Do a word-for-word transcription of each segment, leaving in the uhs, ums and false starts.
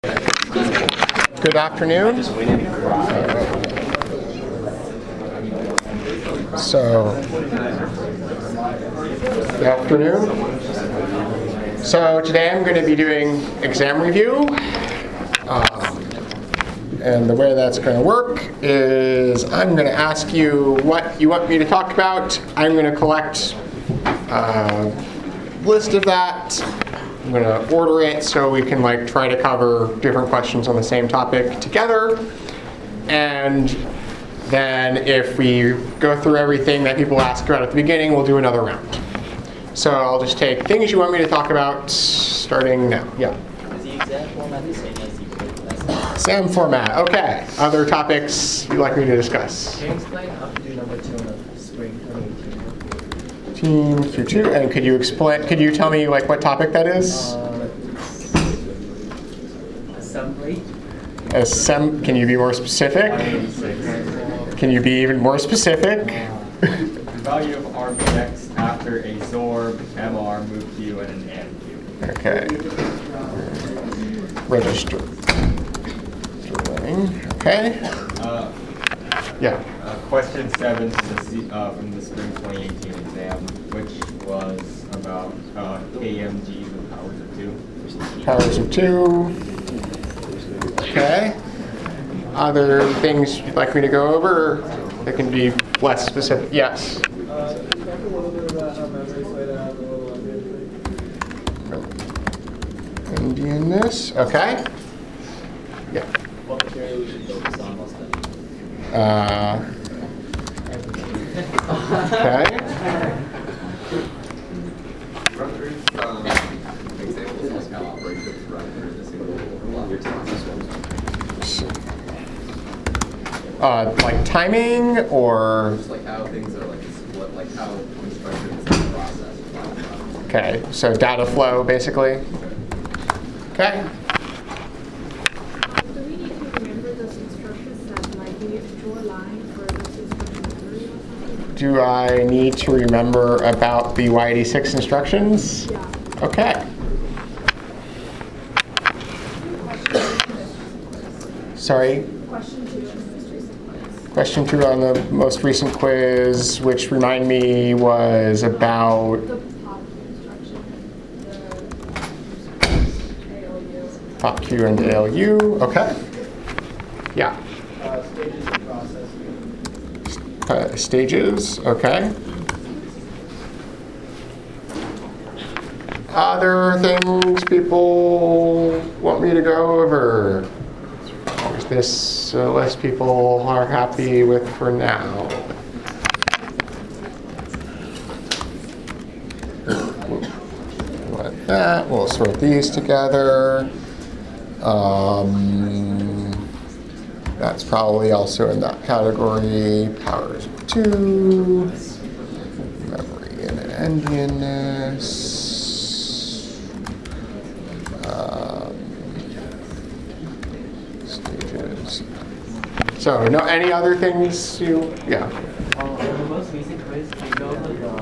Good afternoon. So, good afternoon. So today I'm going to be doing exam review. Um, and the way that's going to work is I'm going to ask you what you want me to talk about. I'm going to collect a list of that. I'm going to order it so we can like try to cover different questions on the same topic together. And then if we go through everything that people ask about at the beginning, we'll do another round. So I'll just take things you want me to talk about starting now. Yeah. Is the exam format the same as the last Exam format. Okay. Other topics you'd like me to discuss? Can you explain how to do number two in the spring twenty eighteen? Team Q two. And could you explain? Could you tell me like what topic that is? Uh, assembly. Assemb- Can you be more specific? Can you be even more specific? Value of R B X after a zorb, M R, move Q, and an AND Q. Okay. Register. Okay. Uh, Yeah. uh, question seven from the, C- uh, from the spring twenty eighteen exam, which was about uh, K M G with powers of two. Powers of two. Okay. Other things you'd like me to go over that can be less specific? Yes. Uh, can you talk a little bit about how memory side has a little Indian Indianness. Okay. Yeah. What material we should focus on while studying? Uh, okay. Uh, like timing or? Just like how things are like split, like how construction is in the process. Okay, so data flow basically. Okay. Do we need to remember those instruction set? Like, we need to draw a line for those instruction memory or something? Do I need to remember about the Y eighty-six instructions? Yeah. Okay. Sorry? Question two is most recent quiz. Question two on the most recent quiz, which remind me was about The pop instruction. The A L U. Pop Q and A L U. Okay. Yeah. uh, stages of processing. Uh, stages. Okay. Other things people want me to go over? Is this a list people are happy with for now? Like that. We'll sort these together. Um, that's probably also in that category. Powers of two. Memory and endianness. Um, stages. So, no, any other things you, yeah. Uh, in the most recent quiz, can you go over the, uh,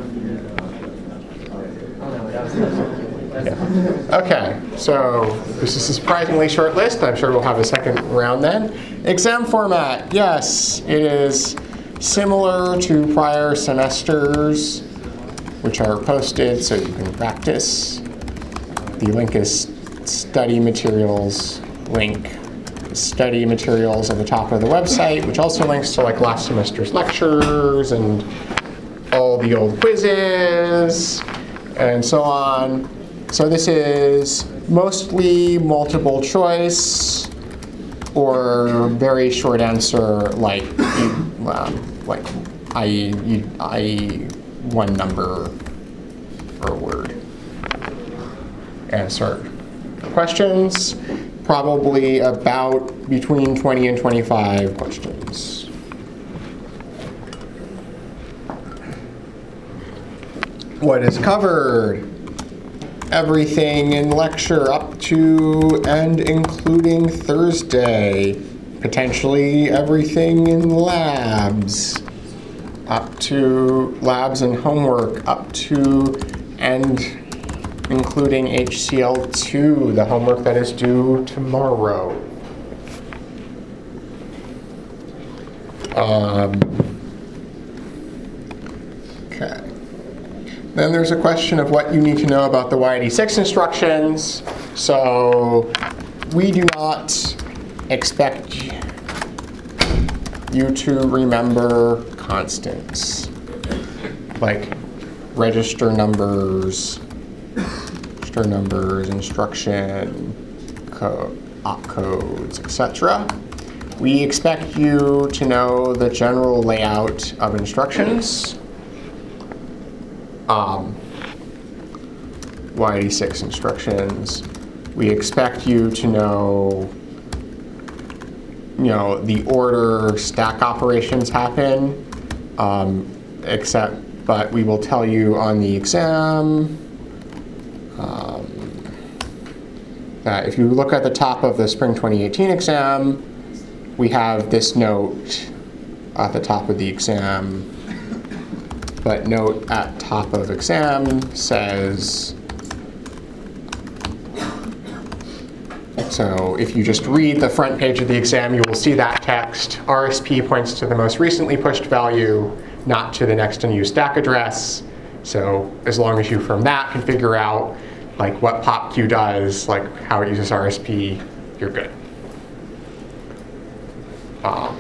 oh no, that was that's Yeah. Okay, so this is a surprisingly short list. I'm sure we'll have a second round then. Exam format, yes, it is similar to prior semesters, which are posted so you can practice. The link is study materials link. Study materials at the top of the website, which also links to like last semester's lectures and all the old quizzes and so on. So this is mostly multiple choice or very short answer, like um, like I you, I one number or word answer questions. Probably about between twenty and twenty-five questions. What is covered? Everything in lecture up to and including Thursday. Potentially everything in labs. Up to labs and homework. Up to and including H C L two, the homework that is due tomorrow. Um, okay. Then there's a question of what you need to know about the Y eighty-six instructions. So we do not expect you to remember constants like register numbers, register numbers, instruction, code, opcodes, et cetera. We expect you to know the general layout of instructions. Um, Y eighty-six instructions. We expect you to know, you know, the order stack operations happen, um, except, but we will tell you on the exam um, that if you look at the top of the Spring twenty eighteen exam, we have this note at the top of the exam. But note at top of exam says, so if you just read the front page of the exam, you will see that text. R S P points to the most recently pushed value, not to the next unused stack address. So as long as you from that can figure out like what PopQ does, like how it uses R S P, you're good. Um,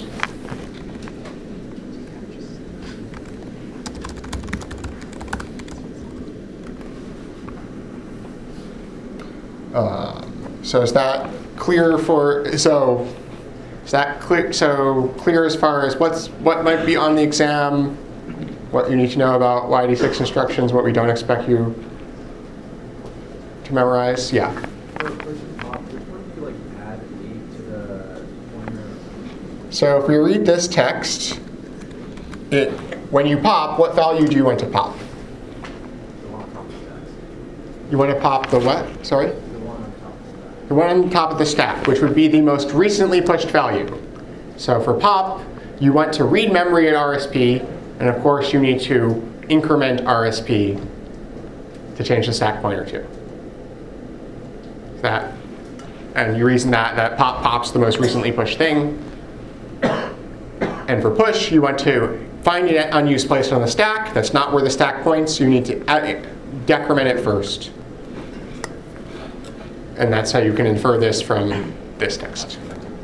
Uh, so is that clear for, so is that clear, so clear as far as what's, what might be on the exam, what you need to know about Y eighty-six instructions, what we don't expect you to memorize? Yeah. For version pop, which one do you like add eight to the pointer? So if we read this text, it, when you pop, what value do you want to pop? The one on top of that. You want to pop the what? Sorry? The one on top of that. The one on top of the stack, which would be the most recently pushed value. So for pop, you want to read memory at R S P, and of course you need to increment R S P to change the stack pointer to. That, and you reason that, that pop pops the most recently pushed thing. And for push, you want to find an unused place on the stack. That's not where the stack points. You need to add, decrement it first. And that's how you can infer this from this text.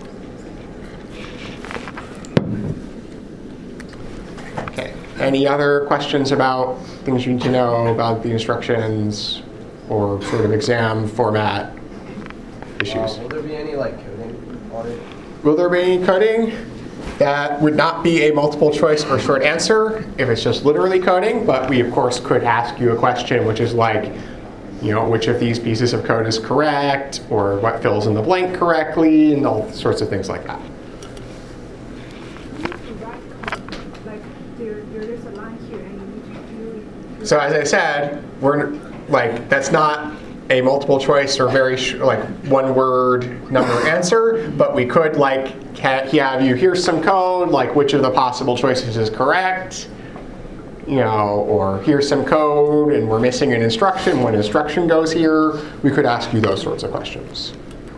Okay. Any other questions about things you need to know about the instructions or sort of exam format issues? Uh, will there be any like coding on it? Will there be any coding? That would not be a multiple choice or short answer if it's just literally coding, but we of course could ask you a question which is like, you know, which of these pieces of code is correct, or what fills in the blank correctly, and all sorts of things like that. You need to write code. Like there, there is a line here, and you need to do. So as I said, we're like that's not a multiple choice or very sh like one word number answer, but we could like have you here's some code, like which of the possible choices is correct, you know, or here's some code and we're missing an instruction. What instruction goes here? We could ask you those sorts of questions.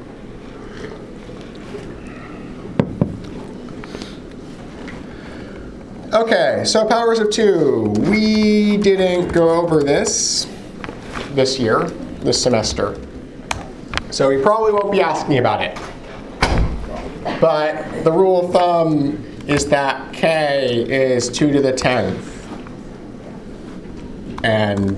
Okay, so powers of two. We didn't go over this this year, this semester. So we probably won't be asking about it. But the rule of thumb is that k is two to the tenth. And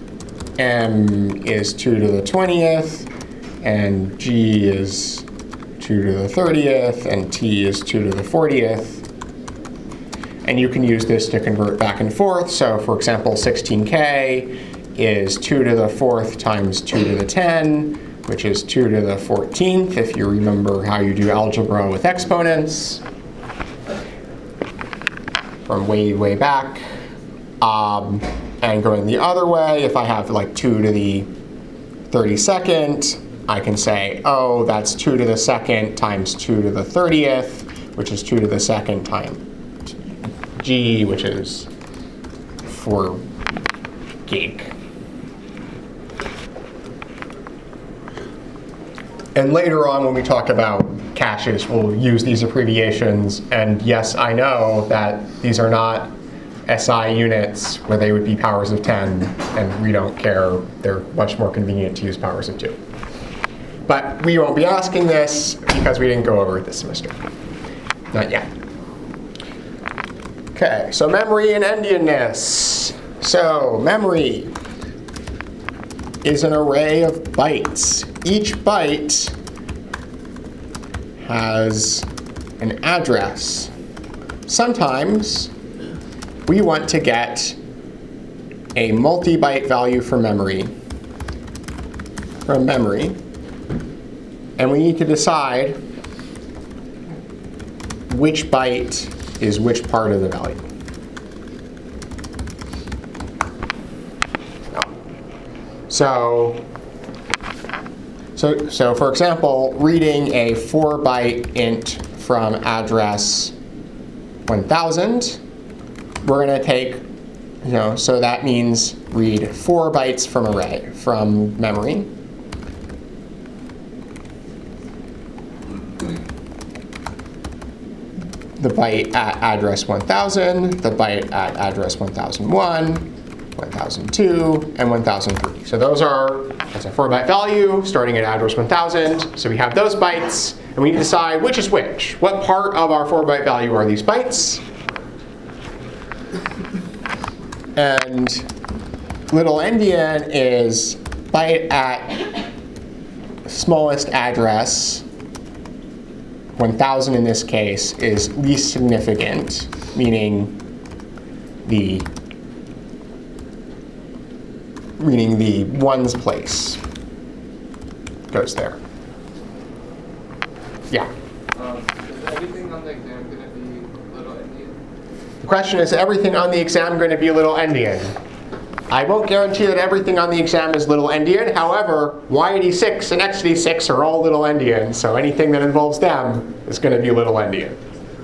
m is two to the twentieth. And g is two to the thirtieth. And t is two to the fortieth. And you can use this to convert back and forth. So for example, sixteen k is two to the fourth times two to the ten, which is two to the fourteenth, if you remember how you do algebra with exponents from way, way back. Um, and going the other way, if I have like two to the thirty-second, I can say, oh, that's two to the second times two to the thirtieth, which is two to the second times g, which is four gig. And later on when we talk about caches, we'll use these abbreviations. And yes, I know that these are not S I units where they would be powers of ten, and we don't care. They're much more convenient to use powers of two. But we won't be asking this because we didn't go over it this semester. Not yet. Okay, so memory and endianness. So memory is an array of bytes. Each byte has an address. Sometimes we want to get a multi-byte value for memory, from memory, and we need to decide which byte is which part of the value. So, so, so for example, reading a four byte int from address one thousand, we're going to take, you know, so that means read four bytes from array, from memory. The byte at address one thousand, the byte at address one thousand one, one thousand two, and one thousand three. So those are, that's a four byte value starting at address one thousand. So we have those bytes, and we need to decide which is which. What part of our four byte value are these bytes? And little endian is byte at smallest address. one thousand in this case is least significant, meaning the meaning the ones place goes there. Yeah. Um, is everything on the exam going to be little endian? The question is, everything on the exam going to be little endian? I won't guarantee that everything on the exam is little endian. However, y eighty-six and x eighty-six are all little endian, so anything that involves them is going to be little endian.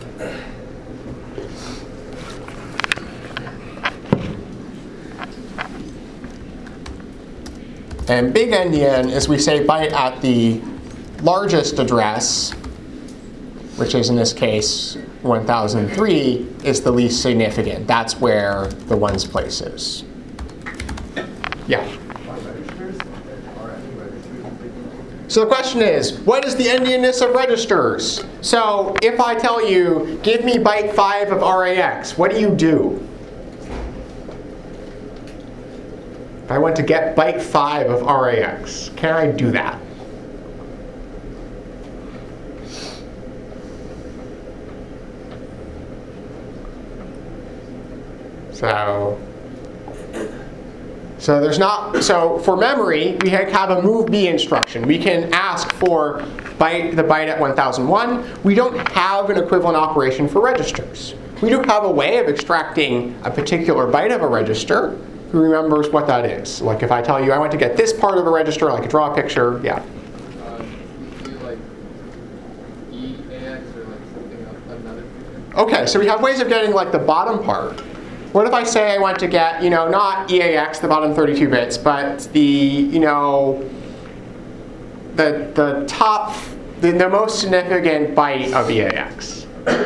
And big endian is we say byte at the largest address, which is in this case one thousand three, is the least significant. That's where the ones place is. Yeah. So the question is, what is the endianness of registers? So if I tell you, give me byte five of R A X, what do you do? If I want to get byte five of R A X, can I do that? So, so there's not, so for memory, we have a move B instruction. We can ask for byte, the byte at one thousand one. We don't have an equivalent operation for registers. We do have a way of extracting a particular byte of a register. Who remembers what that is? Like if I tell you I want to get this part of a register, I could draw a picture, yeah. Uh, do like E A X or like something else, another feature? Okay, so we have ways of getting like the bottom part. What if I say I want to get, you know, not E A X, the bottom thirty-two bits, but the, you know, the the top, the, the most significant byte of E A X?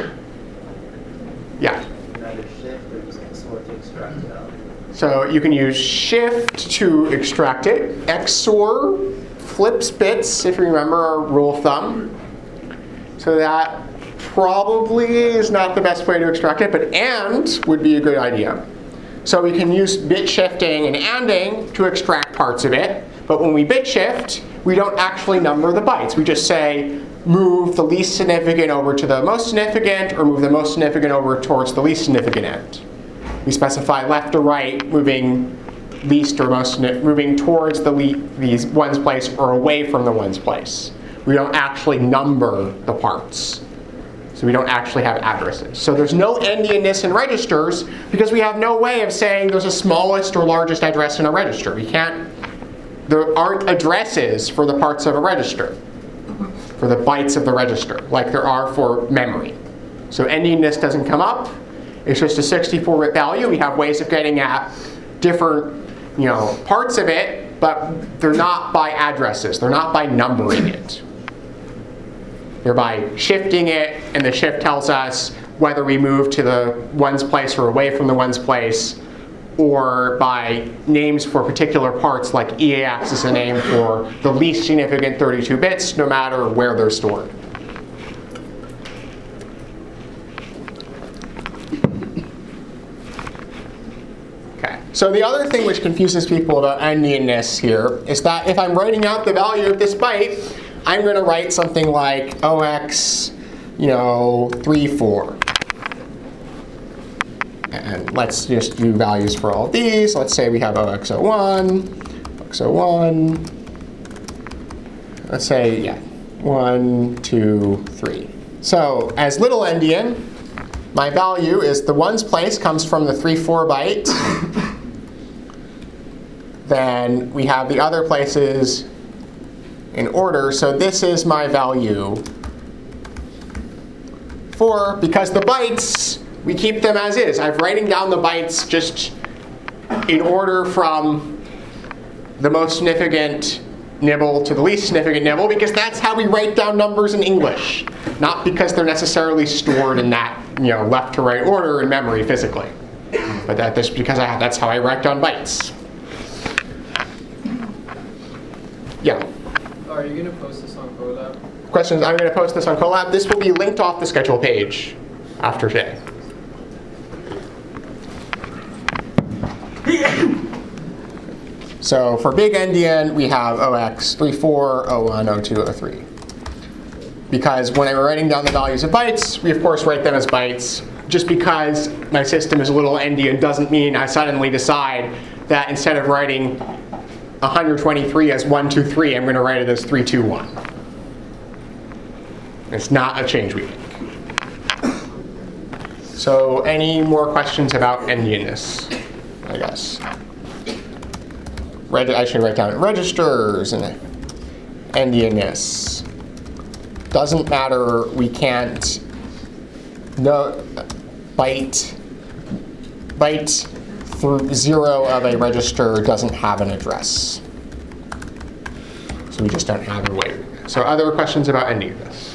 Yeah. Either shift or use X O R to extract it out. So you can use shift to extract it. X O R flips bits, if you remember our rule of thumb. So that probably is not the best way to extract it, but AND would be a good idea. So we can use bit shifting and ANDing to extract parts of it. But when we bit shift, we don't actually number the bytes. We just say move the least significant over to the most significant, or move the most significant over towards the least significant end. We specify left or right, moving least or most, moving towards the le these ones place or away from the ones place. We don't actually number the parts. So we don't actually have addresses. So there's no endianness in registers because we have no way of saying there's a smallest or largest address in a register. We can't, there aren't addresses for the parts of a register, for the bytes of the register, like there are for memory. So endianness doesn't come up. It's just a sixty-four bit value. We have ways of getting at different, you know, parts of it, but they're not by addresses. They're not by numbering it. thereby shifting it, and the shift tells us whether we move to the ones place or away from the ones place, or by names for particular parts, like E A X is a name for the least significant thirty-two bits, no matter where they're stored. Okay. So the other thing which confuses people about endianness here is that if I'm writing out the value of this byte, I'm going to write something like O X, you know, three four. And let's just do values for all of these. Let's say we have O X zero one, O X zero one. Let's say, yeah, one, two, three. So as little endian, my value is the ones place comes from the three four byte. Then we have the other places in order. So this is my value for, because the bytes, we keep them as is. I'm writing down the bytes just in order from the most significant nibble to the least significant nibble, because that's how we write down numbers in English, not because they're necessarily stored in that, you know, left to right order in memory physically. But that, that's because I, that's how I write down bytes. Yeah. Are you going to post this on Colab? Questions? I'm going to post this on Colab. This will be linked off the schedule page after today. So for big endian, we have O X three four, O one, O two, O three. Because when I'm writing down the values of bytes, we of course write them as bytes. Just because my system is a little endian doesn't mean I suddenly decide that instead of writing one hundred twenty-three as one two three, I'm going to write it as three two one. It's not a change we make. So any more questions about endianness, I guess? Reg I should write down registers and endianness. Doesn't matter, we can't, no, byte, byte through zero of a register doesn't have an address. So we just don't have a way. So other questions about endianness?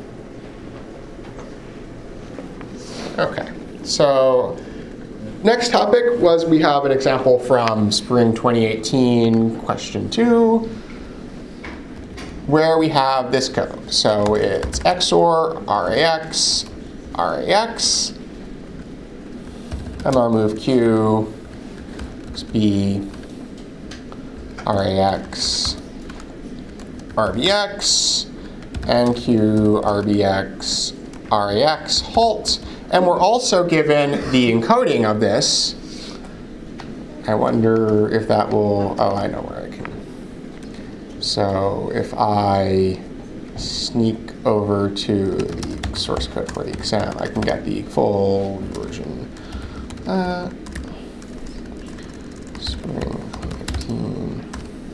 Okay, so next topic was we have an example from Spring twenty eighteen, question two, where we have this code. So it's X O R, R A X, R A X, M R move Q, X B, R A X, R B X, N Q, R B X, R A X, halt. And we're also given the encoding of this. I wonder if that will, oh, I know where I can. So if I sneak over to the source code for the exam, I can get the full version. Uh, Spring fifteen.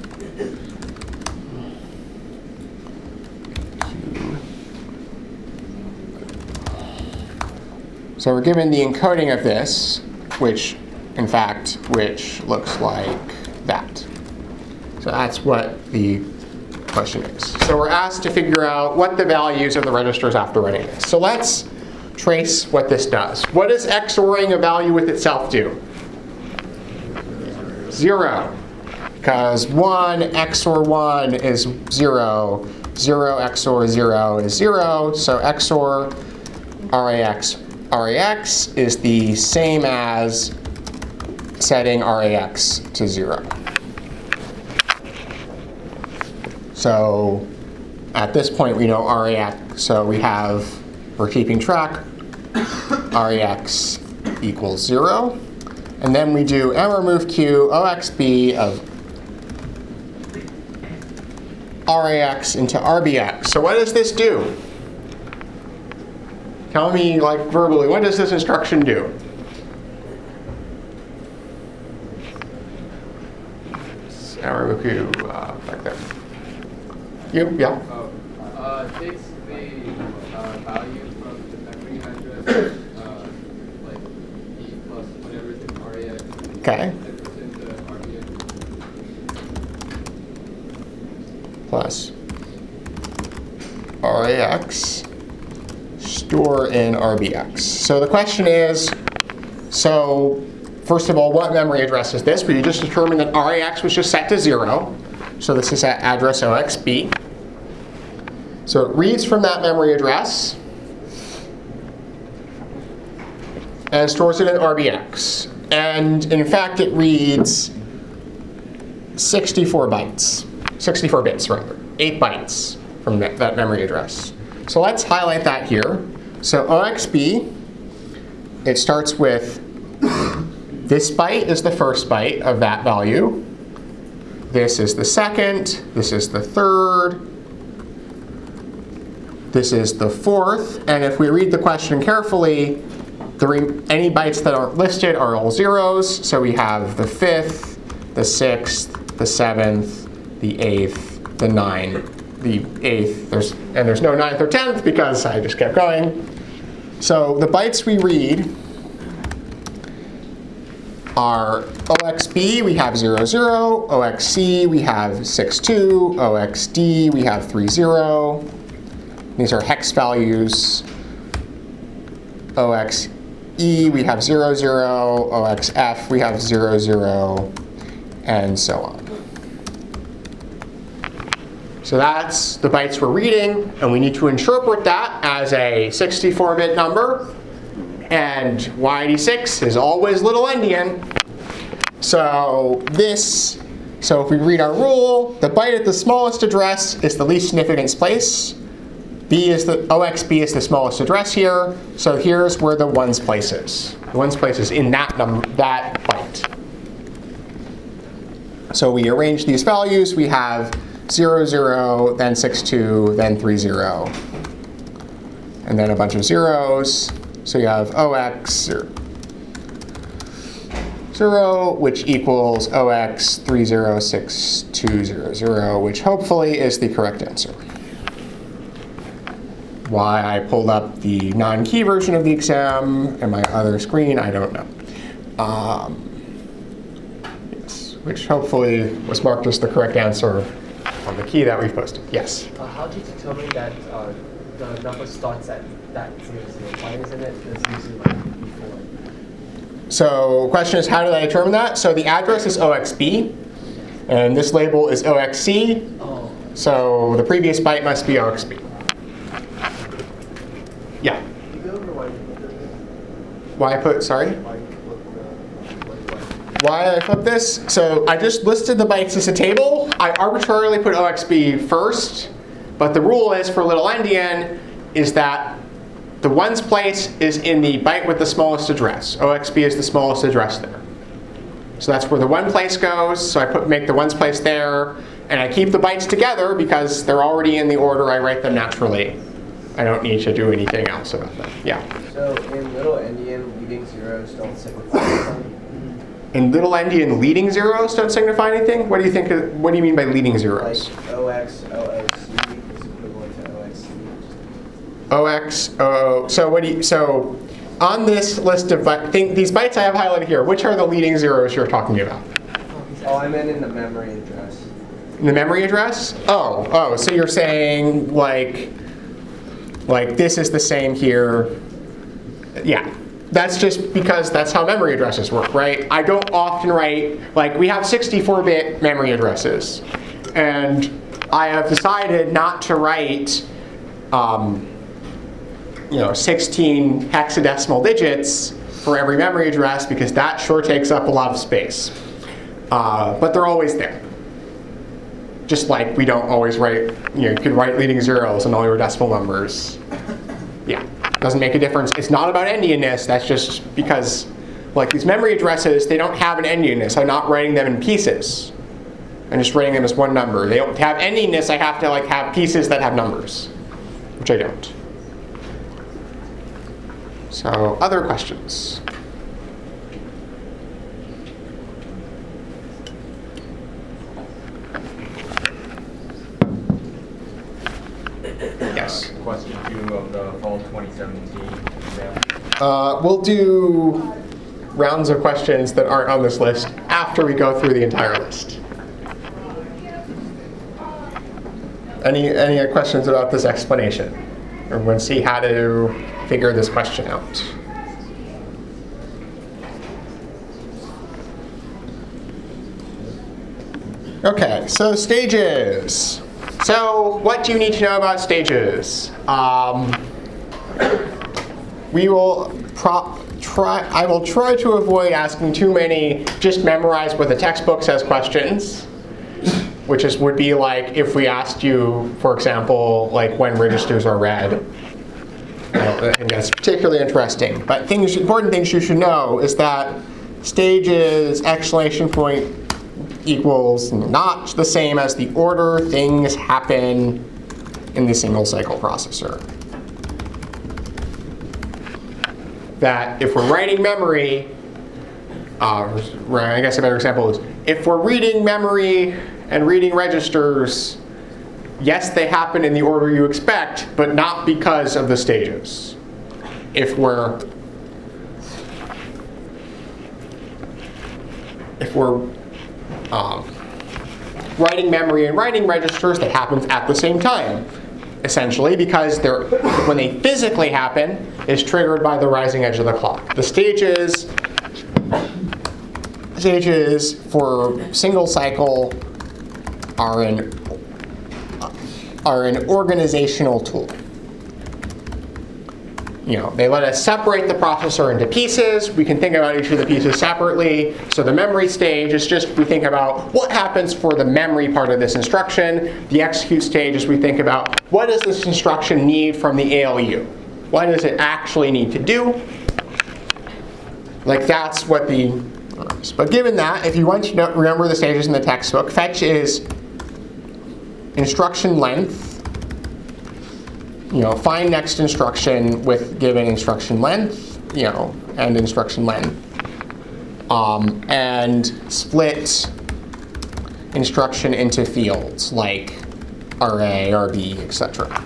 So we're given the encoding of this, which, in fact, which looks like that. So that's what the question is. So we're asked to figure out what the values of the registers after running this. So let's trace what this does. What does XORing a value with itself do? Zero. Because one X O R one is zero. Zero X O R zero is zero. So X O R R A X R A X is the same as setting R A X to zero. So at this point we know R A X, so we have, we're keeping track, R A X equals zero. And then we do M R move Q, O X B of R A X into R B X. So what does this do? Tell me, like, verbally, what does this instruction do? M R move Q, uh, like that. You, yeah? Oh, uh, takes the uh, value from the memory address, uh, like E plus whatever is in R A X. Okay. And puts into R B X. Plus. R A X, store in R B X. So the question is, so first of all, what memory address is this? We just determined that R A X was just set to zero. So this is at address O X B. So it reads from that memory address and stores it in R B X. And in fact, it reads sixty-four bytes, sixty-four bits rather, eight bytes from that, that memory address. So let's highlight that here. So O X B, it starts with this byte is the first byte of that value. This is the second. This is the third. This is the fourth. And if we read the question carefully, the re any bytes that aren't listed are all zeros. So we have the fifth, the sixth, the seventh, the eighth, the ninth, the eighth. There's, and there's no ninth or tenth because I just kept going. So the bytes we read are O X B, we have zero, zero. O X C, we have six, two. O X D, we have three, zero. These are hex values. O X E, we have zero, zero. O X F, we have zero, zero, and so on. So that's the bytes we're reading, and we need to interpret that as a sixty-four bit number. And Y eighty-six is always little endian. So this, so if we read our rule, the byte at the smallest address is the least significance place. B is the, O X B is the smallest address here. So here's where the ones place is. The ones place is in that number, that byte. So we arrange these values. We have zero, zero, then six, two, then three, zero, and then a bunch of zeros. So you have O X zero, which equals O X three zero six two zero zero, which hopefully is the correct answer. Why I pulled up the non-key version of the exam and my other screen, I don't know. Um, yes, which hopefully was marked as the correct answer on the key that we've posted. Yes? Uh, how do you determine that uh, the number starts at that zero, zero? Why isn't it the zero, zero like before? So the question is, how did I determine that? So the address is O X B, and this label is O X C. Oh. So the previous byte must be O X B. Yeah? You go over why you put this? Why I put, sorry? Why you put the, like, Why I flipped this? So I just listed the bytes as a table. I arbitrarily put O X B first, but the rule is for little endian is that the ones place is in the byte with the smallest address. O X B is the smallest address there. So that's where the one place goes. So I put make the ones place there, and I keep the bytes together because they're already in the order I write them naturally. I don't need to do anything else about them. Yeah. So in little endian, leading zeros don't signify anything. In little endian, leading zeros don't signify anything? What do you think? Of, what do you mean by leading zeros? Like O X, O O C is equivalent to O X C. O X, O, so what do you, so on this list of bi- think, these bytes I have highlighted here, which are the leading zeros you're talking about? Oh, I meant in the memory address. In the memory address? Oh, oh, so you're saying like, like this is the same here. Yeah, that's just because that's how memory addresses work, right? I don't often write, like we have sixty-four bit memory addresses, and I have decided not to write um, you know, sixteen hexadecimal digits for every memory address because that sure takes up a lot of space. Uh, but they're always there. Just like we don't always write, you know, you could write leading zeros and all your decimal numbers. Yeah, doesn't make a difference. It's not about endianness, that's just because like these memory addresses, they don't have an endianness. I'm not writing them in pieces. I'm just writing them as one number. They don't have endianness, I have to like have pieces that have numbers, which I don't. So, other questions? Yes. Question two of the fall twenty seventeen exam. Uh, we'll do rounds of questions that aren't on this list after we go through the entire list. Any any questions about this explanation? Or we'll see how to figure this question out. Okay, so stages. So what do you need to know about stages? Um, we will pro try. I will try to avoid asking too many just memorize what the textbook says questions, which is would be like if we asked you, for example, like when registers are read. I think that's particularly interesting. But things, important things you should know is that stages exclamation point equals not the same as the order things happen in the single cycle processor. That if we're writing memory, uh, I guess a better example is if we're reading memory and reading registers, yes, they happen in the order you expect, but not because of the stages. If we're if we're um, writing memory and writing registers, that happens at the same time, essentially, because they're when they physically happen is triggered by the rising edge of the clock. The stages stages for single cycle are an are an organizational tool. You know, they let us separate the processor into pieces. We can think about each of the pieces separately. So the memory stage is just we think about what happens for the memory part of this instruction. The execute stage is we think about what does this instruction need from the A L U? What does it actually need to do? Like that's what the. But given that, if you want to know, remember the stages in the textbook, fetch is instruction length. You know, find next instruction with given instruction length, you know, and instruction length. Um, and split instruction into fields like array, R B, et cetera.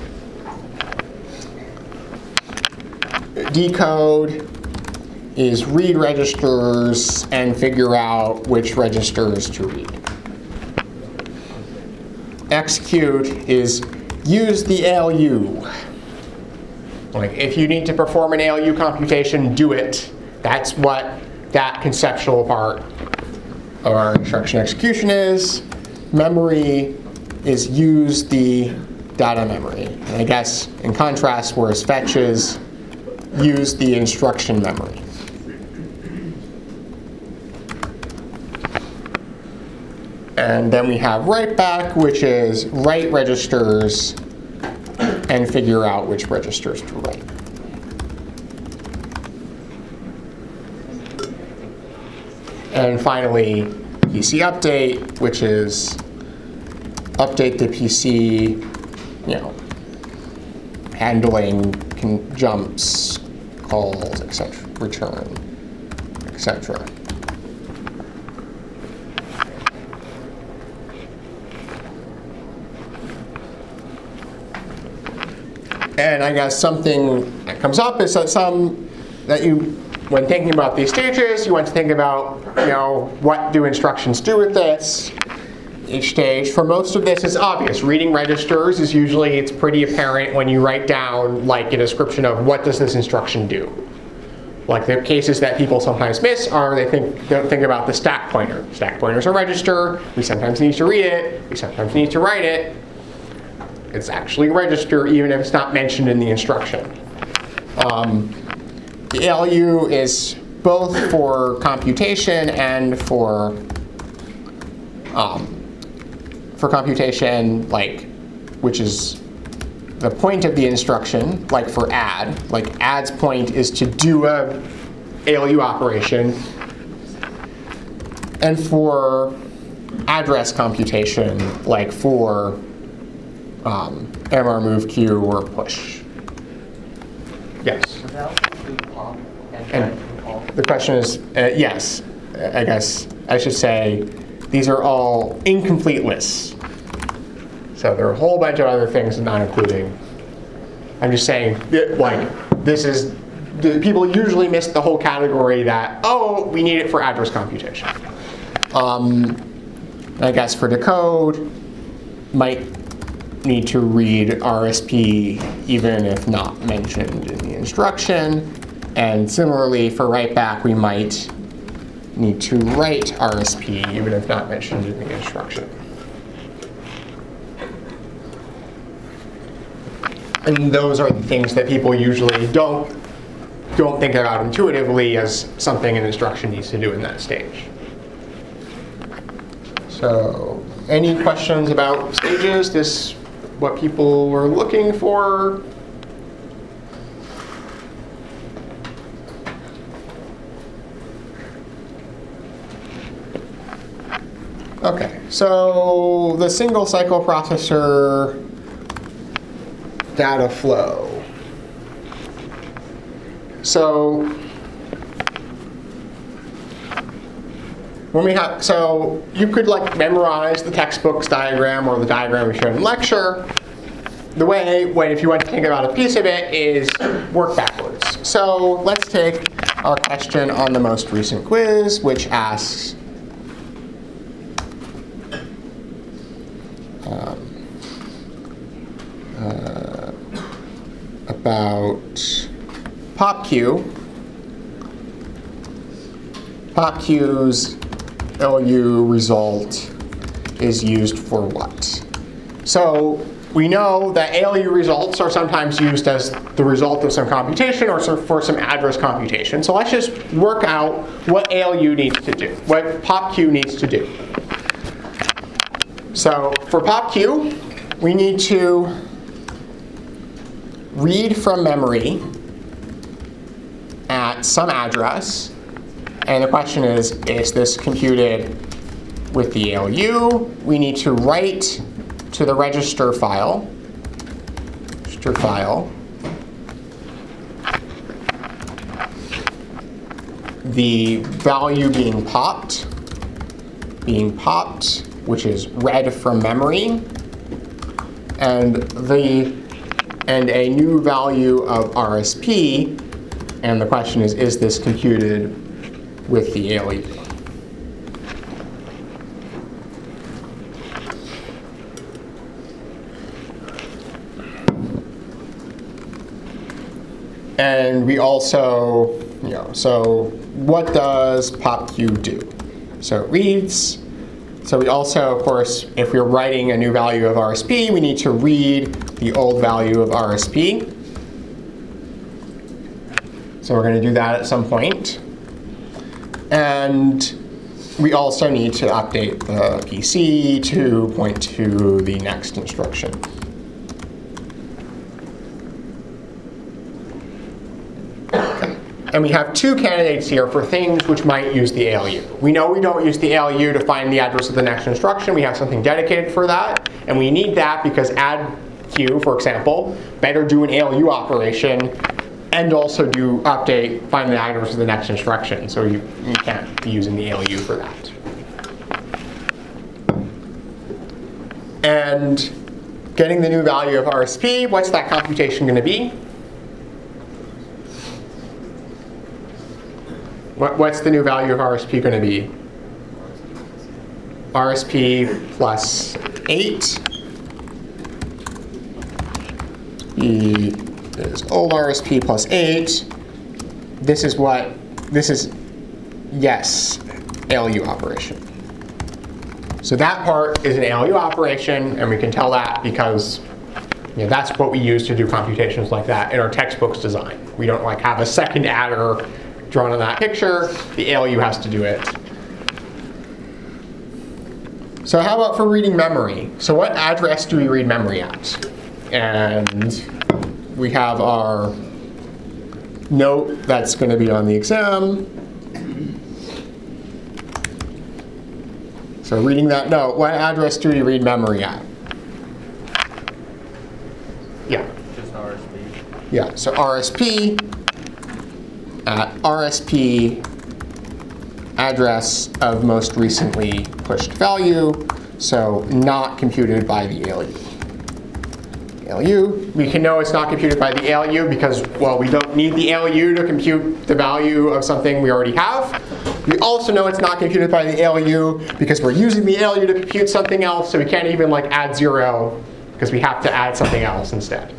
Decode is read registers and figure out which registers to read. Execute is use the A L U. Like if you need to perform an A L U computation, do it. That's what that conceptual part of our instruction execution is. Memory is use the data memory. And I guess in contrast, whereas fetch is use the instruction memory. And then we have write back, which is write registers and figure out which registers to write. And finally, P C update, which is update the P C, you know, handling can, jumps, calls, et cetera, return, et cetera. And I guess something that comes up is that some that you, when thinking about these stages, you want to think about, you know, what do instructions do with this? Each stage. For most of this, it's obvious. Reading registers is usually, it's pretty apparent when you write down like a description of what does this instruction do. Like the cases that people sometimes miss are they think don't think about the stack pointer. Stack pointer is a register. We sometimes need to read it. We sometimes need to write it. It's actually a register even if it's not mentioned in the instruction. Um, the A L U is both for computation and for um, for computation, like which is the point of the instruction, like for add. Like add's point is to do a A L U operation, and for address computation, like for Um, M R move Q or push. Yes. And the question is, uh, yes, I guess I should say these are all incomplete lists. So there are a whole bunch of other things not including. I'm just saying, like, this is, the, people usually miss the whole category that, oh, we need it for address computation. Um, I guess for decode, might need to read R S P even if not mentioned in the instruction. And similarly, for write back, we might need to write R S P even if not mentioned in the instruction. And those are the things that people usually don't, don't think about intuitively as something an instruction needs to do in that stage. So, any questions about stages? This what people were looking for? Okay, so the single cycle processor data flow. So when we have, so you could like memorize the textbook's diagram or the diagram we showed in lecture. The way, when if you want to think about a piece of it, is work backwards. So let's take our question on the most recent quiz, which asks, um, uh, about PopQ. PopQ's L U result is used for what? So we know that A L U results are sometimes used as the result of some computation or for some address computation. So let's just work out what A L U needs to do, what PopQ needs to do. So for PopQ, we need to read from memory at some address. And the question is, is this computed with the A L U? We need to write to the register file, register file, the value being popped, being popped, which is read from memory, and the and a new value of R S P. And the question is, is this computed with the A L U? And we also, you know, so what does PopQ do? So it reads. So we also, of course, if we're writing a new value of R S P, we need to read the old value of R S P. So we're going to do that at some point. And we also need to update the P C to point to the next instruction. Okay. And we have two candidates here for things which might use the A L U. We know we don't use the A L U to find the address of the next instruction. We have something dedicated for that. And we need that because add Q, for example, better do an A L U operation and also do update, find the address of the next instruction. So you, you can't be using the A L U for that. And getting the new value of R S P, what's that computation going to be? What, what's the new value of R S P going to be? R S P plus eight. E is old R S P plus eight. This is what, this is, yes, A L U operation. So that part is an A L U operation, and we can tell that because you know, that's what we use to do computations like that in our textbook's design. We don't like have a second adder drawn on that picture. The A L U has to do it. So how about for reading memory? So what address do we read memory at? And we have our note that's going to be on the exam. So reading that note, what address do we read memory at? Yeah. Just R S P. Yeah, so R S P at R S P address of most recently pushed value, so not computed by the A L U. A L U, we can know it's not computed by the A L U because, well, we don't need the A L U to compute the value of something we already have. We also know it's not computed by the A L U because we're using the A L U to compute something else, so we can't even like add zero because we have to add something else instead.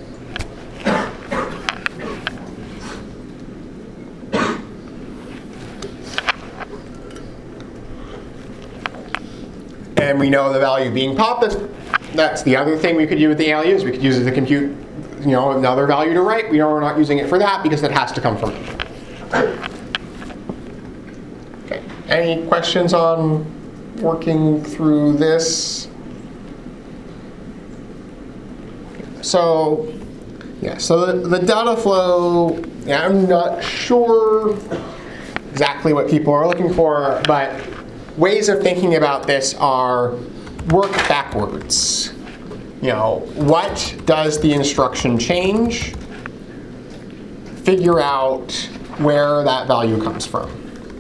And we know the value being pop, that's, that's the other thing we could do with the A L Us. We could use it to compute, you know, another value to write. We know we're not using it for that because that has to come from it. Okay. Any questions on working through this? So, yeah, so the, the data flow, yeah, I'm not sure exactly what people are looking for, but ways of thinking about this are work backwards. You know, what does the instruction change? Figure out where that value comes from.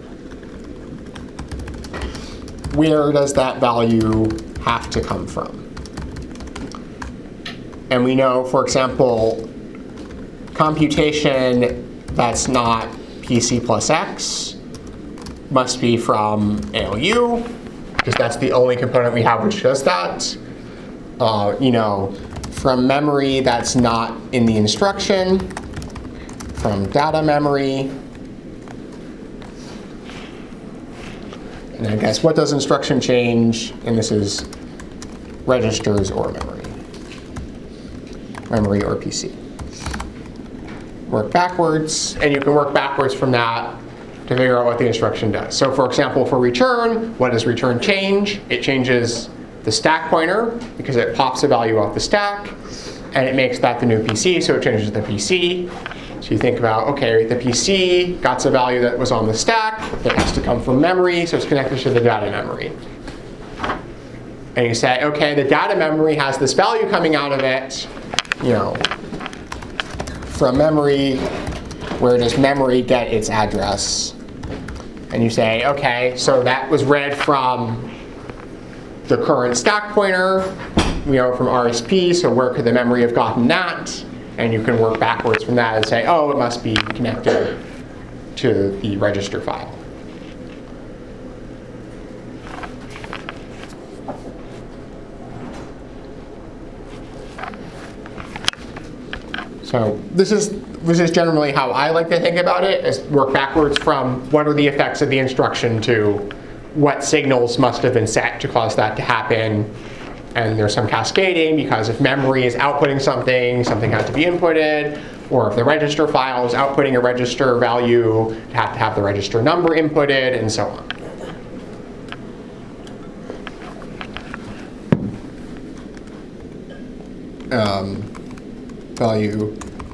Where does that value have to come from? And we know, for example, computation that's not P C plus X must be from A L U, because that's the only component we have which does that. Uh, you know, from memory that's not in the instruction, from data memory. And I guess what does instruction change? And this is registers or memory. Memory or P C. Work backwards, and you can work backwards from that to figure out what the instruction does. So for example, for return, what does return change? It changes the stack pointer because it pops a value off the stack, and it makes that the new P C, so it changes the P C. So you think about, okay, the P C got a value that was on the stack, that has to come from memory, so it's connected to the data memory. And you say, okay, the data memory has this value coming out of it, you know, from memory, where does memory get its address? And you say, okay, so that was read from the current stack pointer, you know, from R S P, so where could the memory have gotten that? And you can work backwards from that and say, oh, it must be connected to the register file. So this is this is generally how I like to think about it, is work backwards from what are the effects of the instruction to what signals must have been set to cause that to happen. And there's some cascading, because if memory is outputting something, something has to be inputted. Or if the register file is outputting a register value, you have to have the register number inputted, and so on. Um, value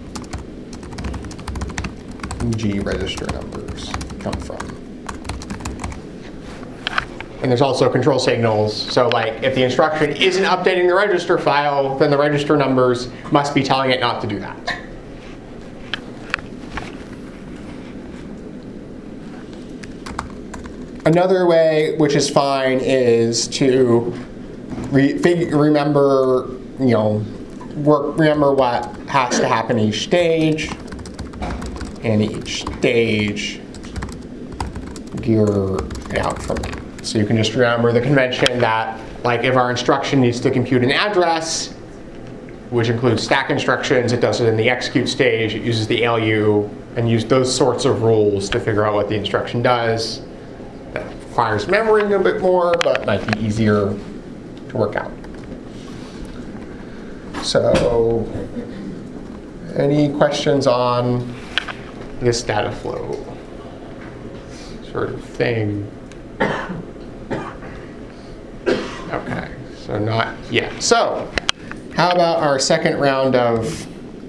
G register numbers come from. And there's also control signals. So like if the instruction isn't updating the register file, then the register numbers must be telling it not to do that. Another way, which is fine, is to re remember, you know, work, remember what has to happen each stage, and each stage gear it out from that. So you can just remember the convention that, like, if our instruction needs to compute an address, which includes stack instructions, it does it in the execute stage, it uses the A L U, and use those sorts of rules to figure out what the instruction does. That requires memorying a bit more, but might be easier to work out. So, any questions on this data flow sort of thing? Okay, so not yet. So, how about our second round of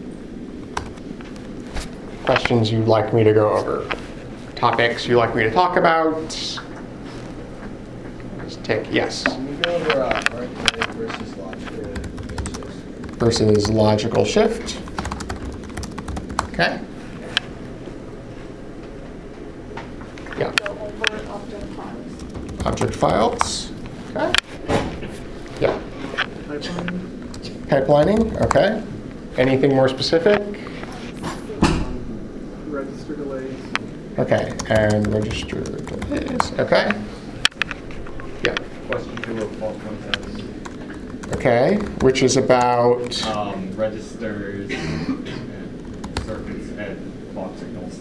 questions you'd like me to go over? Topics you'd like me to talk about? Let's take, yes. Can you go over uh, arithmetic versus logical basis? Versus logical shift. Okay. Yeah. Go over object files. Object files. Okay. Yeah. Pipeline, Pipelining. Okay. Anything more specific? register delays, Okay. And register delays. Okay. Yeah. Question two of fault context. Okay. Okay, which is about, Um, registers, and circuits, and clock signals.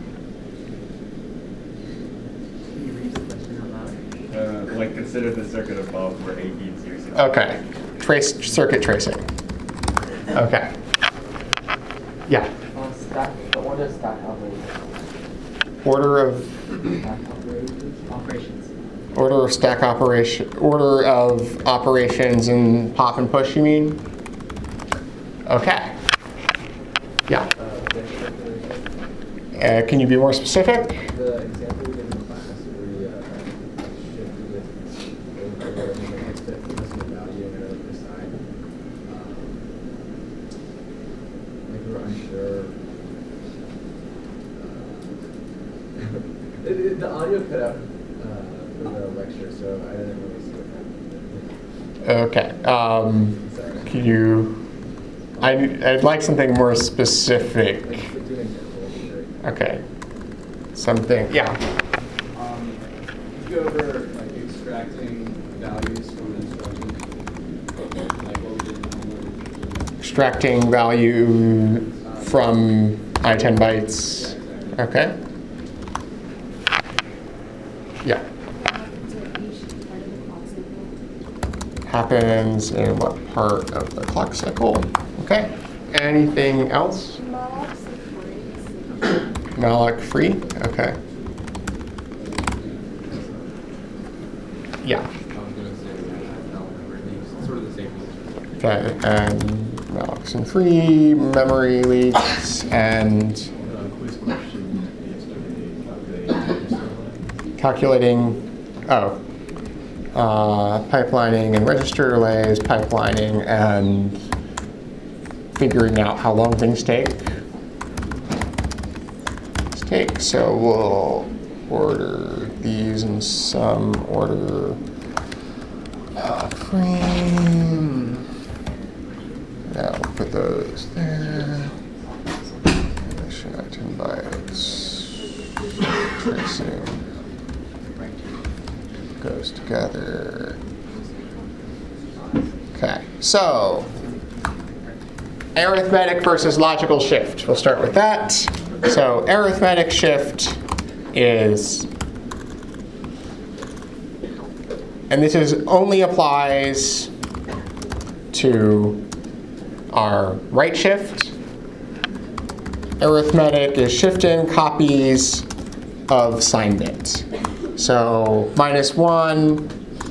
Can you read the question out loud? Uh, like consider the circuit above where A, B, and C are six. okay, trace, circuit tracing. Okay. Yeah, Uh, stack, the order of stack operations. order of, Stack operations? Operations. order of stack operation, order of operations in pop and push, you mean? Okay. Yeah. Uh, next operation. Uh, can you be more specific? The example we did in class where we uh, shifted it over and then expect this value and another per side. Um, like we were unsure. Uh, it, it, the audio cut out uh, for the lecture, so I didn't really see what happened. Okay. Um, Sorry. can you, I, I'd like something more specific. Like, do an example. would be great. Okay. Something, yeah. Um, could you go over like extracting values from an instruction? Like what we did in homework? Extracting value from I ten bytes. Okay. Yeah. Happens in what part of the clock cycle? Okay. Anything else? Malloc free? Okay. Yeah. I was going to say that I'll remember these. Sort of the same. Okay. And Mallocs and free, memory leaks, and Uh, quiz question yesterday. calculating, oh, uh, pipelining and register delays, pipelining and figuring out how long things take. Take. So we'll order these in some order. Uh, frame. Now we'll put those there. Addition I ten bytes. Tracing goes together. Okay. So arithmetic versus logical shift. We'll start with that. So arithmetic shift is, and this is only applies to our right shift. Arithmetic is shift in copies of sign bit. So minus one,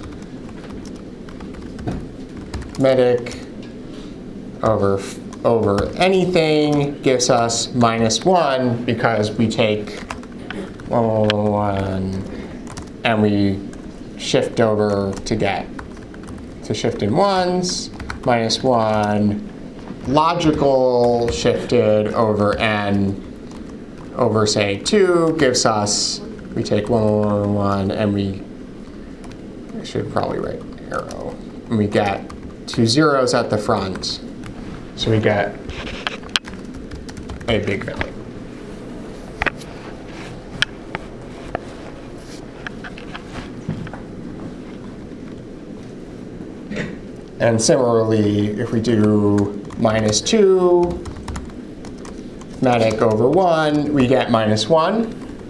arithmetic over over anything gives us minus one because we take one, one, one, and we shift over to get to shift in ones, minus one, logical shifted over n over say two gives us, we take one, one, one, one, and we, I should probably write arrow, and we get two zeros at the front. So we get a big value. And similarly, if we do minus two, arithmetic over one, we get minus one.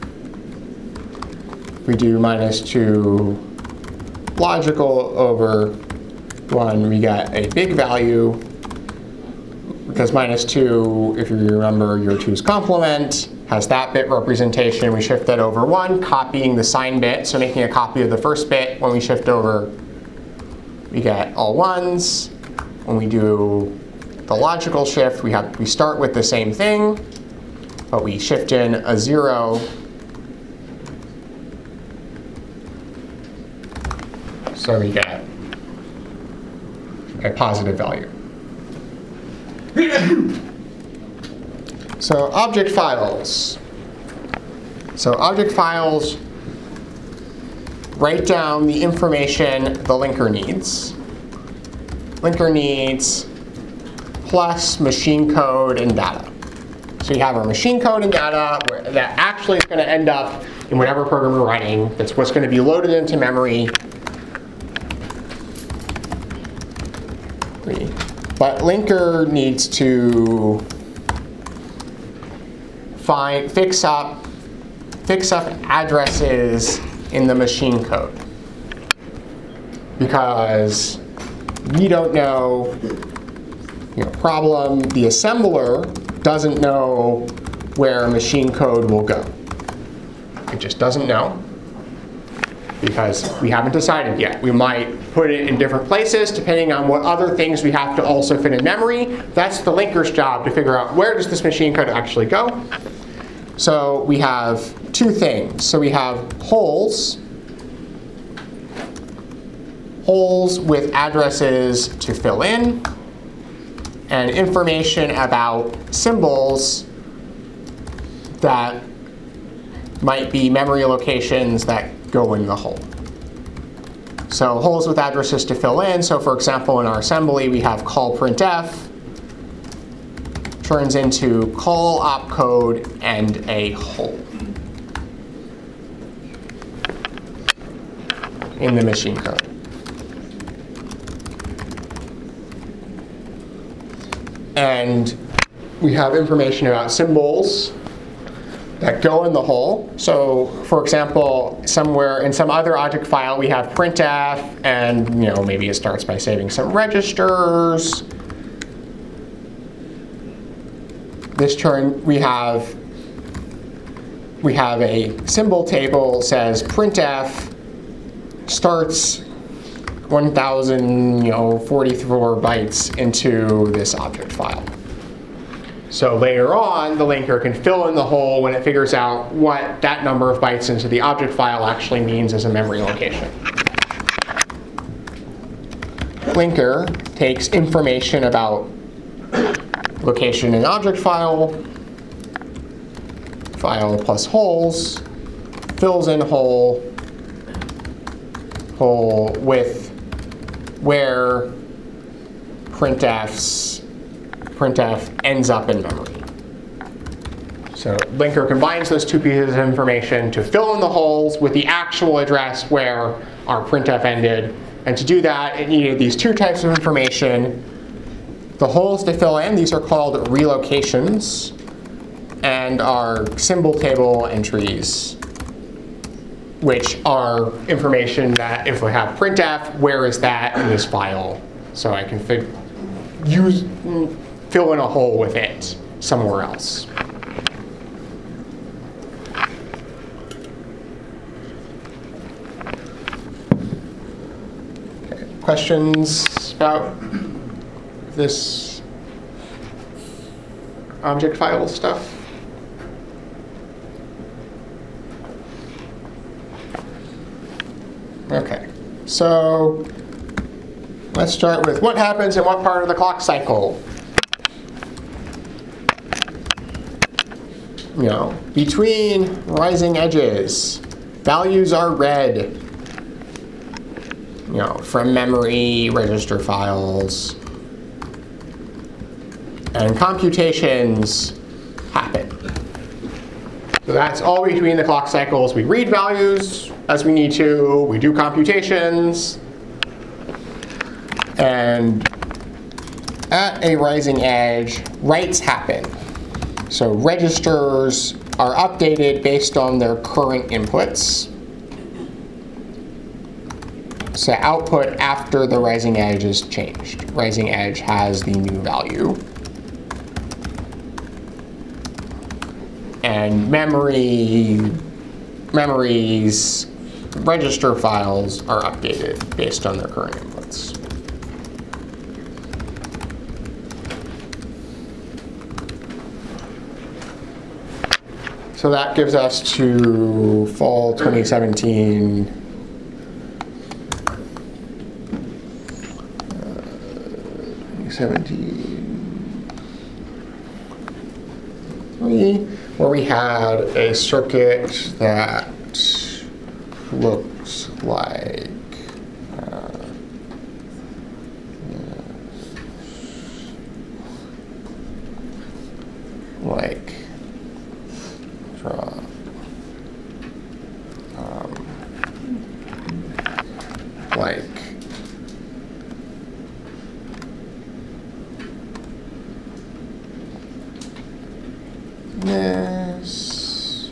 If we do minus two, logical over one, we get a big value. Because minus two, if you remember your two's complement, has that bit representation. We shift that over one, copying the sign bit, so making a copy of the first bit. When we shift over, we get all ones. When we do the logical shift, we have we start with the same thing, but we shift in a zero. So we get a positive value. So object files. So object files write down the information the linker needs. Linker needs plus machine code and data. So you have our machine code and data where that actually is going to end up in whatever program we're writing. That's what's going to be loaded into memory. But linker needs to find, fix up, fix up addresses in the machine code. Because we don't know, you know, problem, the assembler doesn't know where machine code will go. It just doesn't know, because we haven't decided yet. We might put it in different places depending on what other things we have to also fit in memory. That's the linker's job, to figure out where does this machine code actually go. So we have two things. So we have holes, holes with addresses to fill in, and information about symbols that might be memory locations that go in the hole. So holes with addresses to fill in. So for example, in our assembly, we have call printf, turns into call opcode and a hole in the machine code. And we have information about symbols that go in the hole. So for example, somewhere in some other object file, we have printf, and you know, maybe it starts by saving some registers. This turn, we have we have a symbol table, says printf starts one thousand forty-four bytes into this object file. So later on, the linker can fill in the hole when it figures out what that number of bytes into the object file actually means as a memory location. Linker takes information about location in object file, file plus holes, fills in hole, hole with where printf's printf ends up in memory. So linker combines those two pieces of information to fill in the holes with the actual address where our printf ended. And to do that, it needed these two types of information. The holes to fill in, these are called relocations, and are symbol table entries, which are information that if we have printf, where is that in this file? So I can fig use, fill in a hole with it somewhere else. Okay. Questions about this object file stuff? Okay, so let's start with what happens in what part of the clock cycle. You know, between rising edges, values are read, you know, from memory register files, and computations happen. So that's all between the clock cycles. We read values as we need to, we do computations, and at a rising edge, writes happen. So registers are updated based on their current inputs. So output after the rising edge is changed. Rising edge has the new value. And memory, memories, register files are updated based on their current inputs. So that gives us to fall twenty seventeen. Uh, seventeen. Where we had a circuit that looks like uh, like draw um, like this.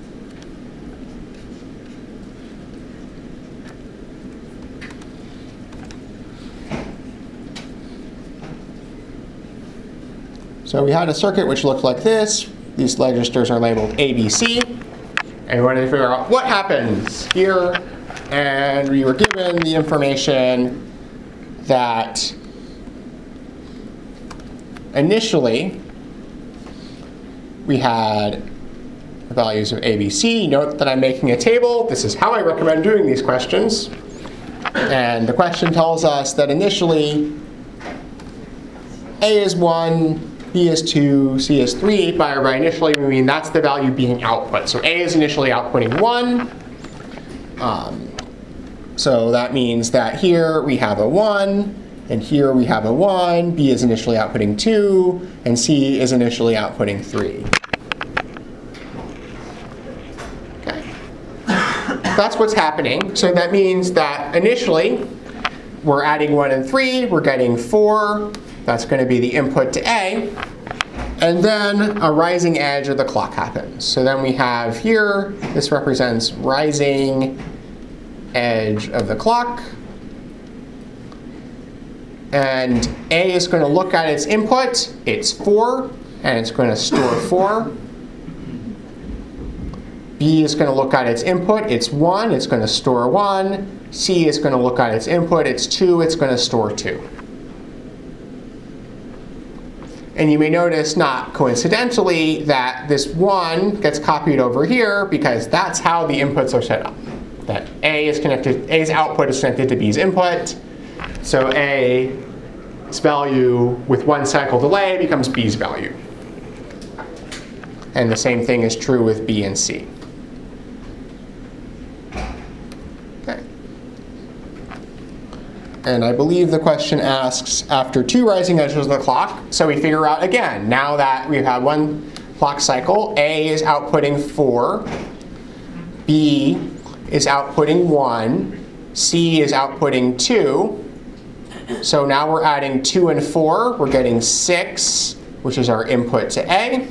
So we had a circuit which looked like this. These registers are labeled A B C. And we wanted to figure out what happens here. And we were given the information that initially we had the values of A B C. Note that I'm making a table. This is how I recommend doing these questions. And the question tells us that initially A is one, B is two, C is three. By, by initially, we mean that's the value being output. So A is initially outputting one. Um, so that means that here we have a one, and here we have a one. B is initially outputting two, and C is initially outputting three. Okay. That's what's happening. So that means that initially we're adding one and three. We're getting four. That's going to be the input to A. And then a rising edge of the clock happens. So then we have here, this represents rising edge of the clock. And A is going to look at its input. It's four, and it's going to store four. B is going to look at its input. It's one. It's going to store one. C is going to look at its input. It's two. It's going to store two. And you may notice, not coincidentally, that this one gets copied over here because that's how the inputs are set up. That A is connected, A's output is connected to B's input. So A's value with one cycle delay becomes B's value. And the same thing is true with B and C. Okay. And I believe the question asks, after two rising edges of the clock, so we figure out again, now that we've had one clock cycle, A is outputting four, B is outputting one, C is outputting two. So now we're adding two and four. We're getting six, which is our input to A.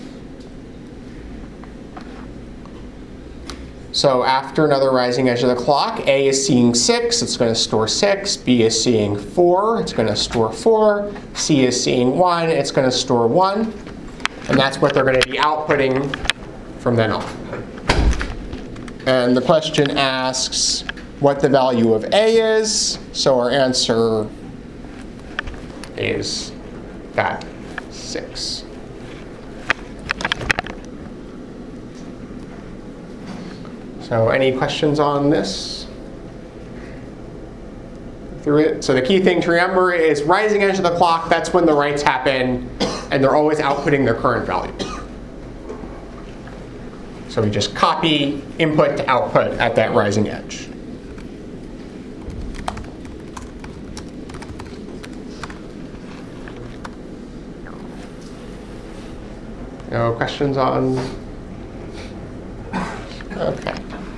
So after another rising edge of the clock, A is seeing six, it's going to store six. B is seeing four, it's going to store four. C is seeing one, it's going to store one. And that's what they're going to be outputting from then on. And the question asks what the value of A is. So our answer is that six. So any questions on this? Through it? So the key thing to remember is rising edge of the clock, that's when the writes happen, and they're always outputting their current value. So we just copy input to output at that rising edge. No questions on? Okay.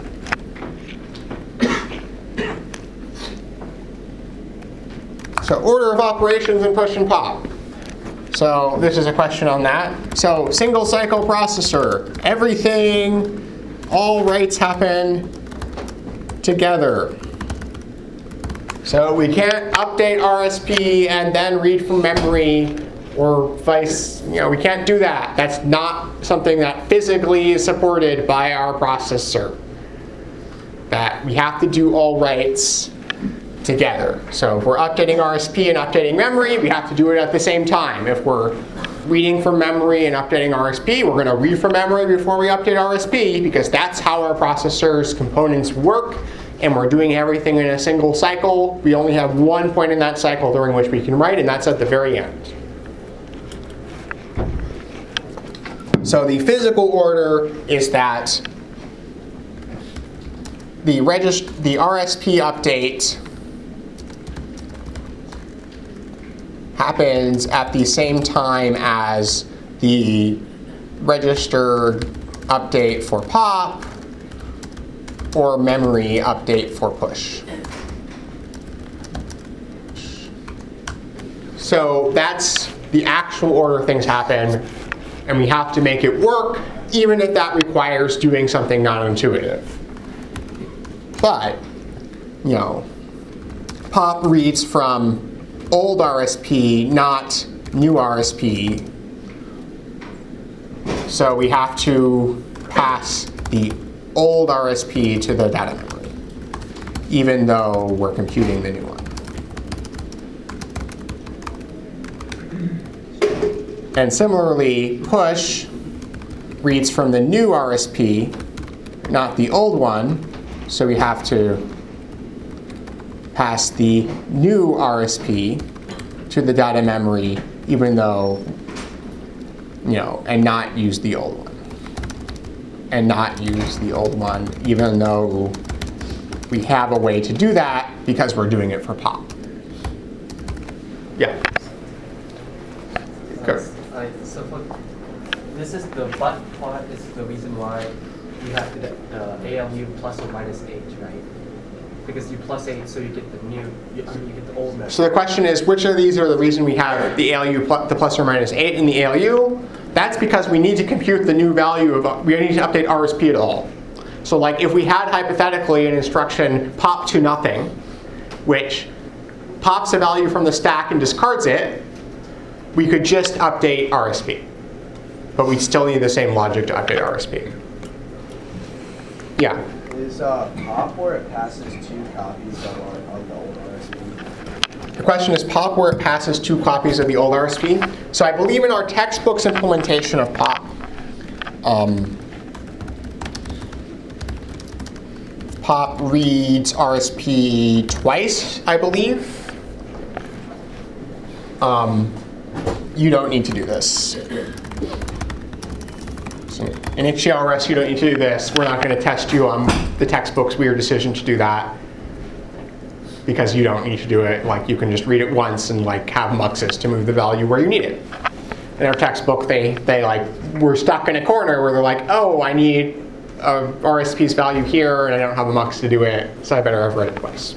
So order of operations in push and pop. So this is a question on that. So single cycle processor, everything, all writes happen together. So we can't update R S P and then read from memory or vice, you know, we can't do that. That's not something that physically is supported by our processor. That we have to do all writes together. So if we're updating R S P and updating memory, we have to do it at the same time. If we're reading from memory and updating R S P, we're going to read from memory before we update R S P because that's how our processor's components work, and we're doing everything in a single cycle. We only have one point in that cycle during which we can write, and that's at the very end. So the physical order is that the, regist the R S P update happens at the same time as the register update for pop or memory update for push. So that's the actual order things happen. And we have to make it work, even if that requires doing something non-intuitive. But, you know, pop reads from old R S P, not new R S P. So we have to pass the old R S P to the data memory, even though we're computing the new one. And similarly, push reads from the new R S P, not the old one, so we have to pass the new R S P to the data memory, even though, you know, and not use the old one. And not use the old one, even though we have a way to do that because we're doing it for pop. Yeah. Go. Like, so for, this is the but part is the reason why you have the, the A L U plus or minus eight, right? Because you plus eight, so you get the new, you, I mean, you get the old measure. So the question is, which of these are the reason we have the A L U, pl the plus or minus eight in the A L U? That's because we need to compute the new value of, we need to update R S P at all. So like if we had hypothetically an instruction pop to nothing, which pops a value from the stack and discards it, we could just update R S P. But we still need the same logic to update R S P. Yeah? Is uh, pop where it passes two copies of, of the old R S P? The question is pop where it passes two copies of the old R S P. So I believe in our textbook's implementation of pop, um, pop reads R S P twice, I believe. Um, you don't need to do this. So in H G L R S, you don't need to do this. We're not going to test you on the textbook's weird decision to do that, because you don't need to do it. Like, you can just read it once and like have muxes to move the value where you need it. In our textbook, they they like were stuck in a corner where they're like, oh, I need a R S P's value here, and I don't have a mux to do it, so I better have read it twice.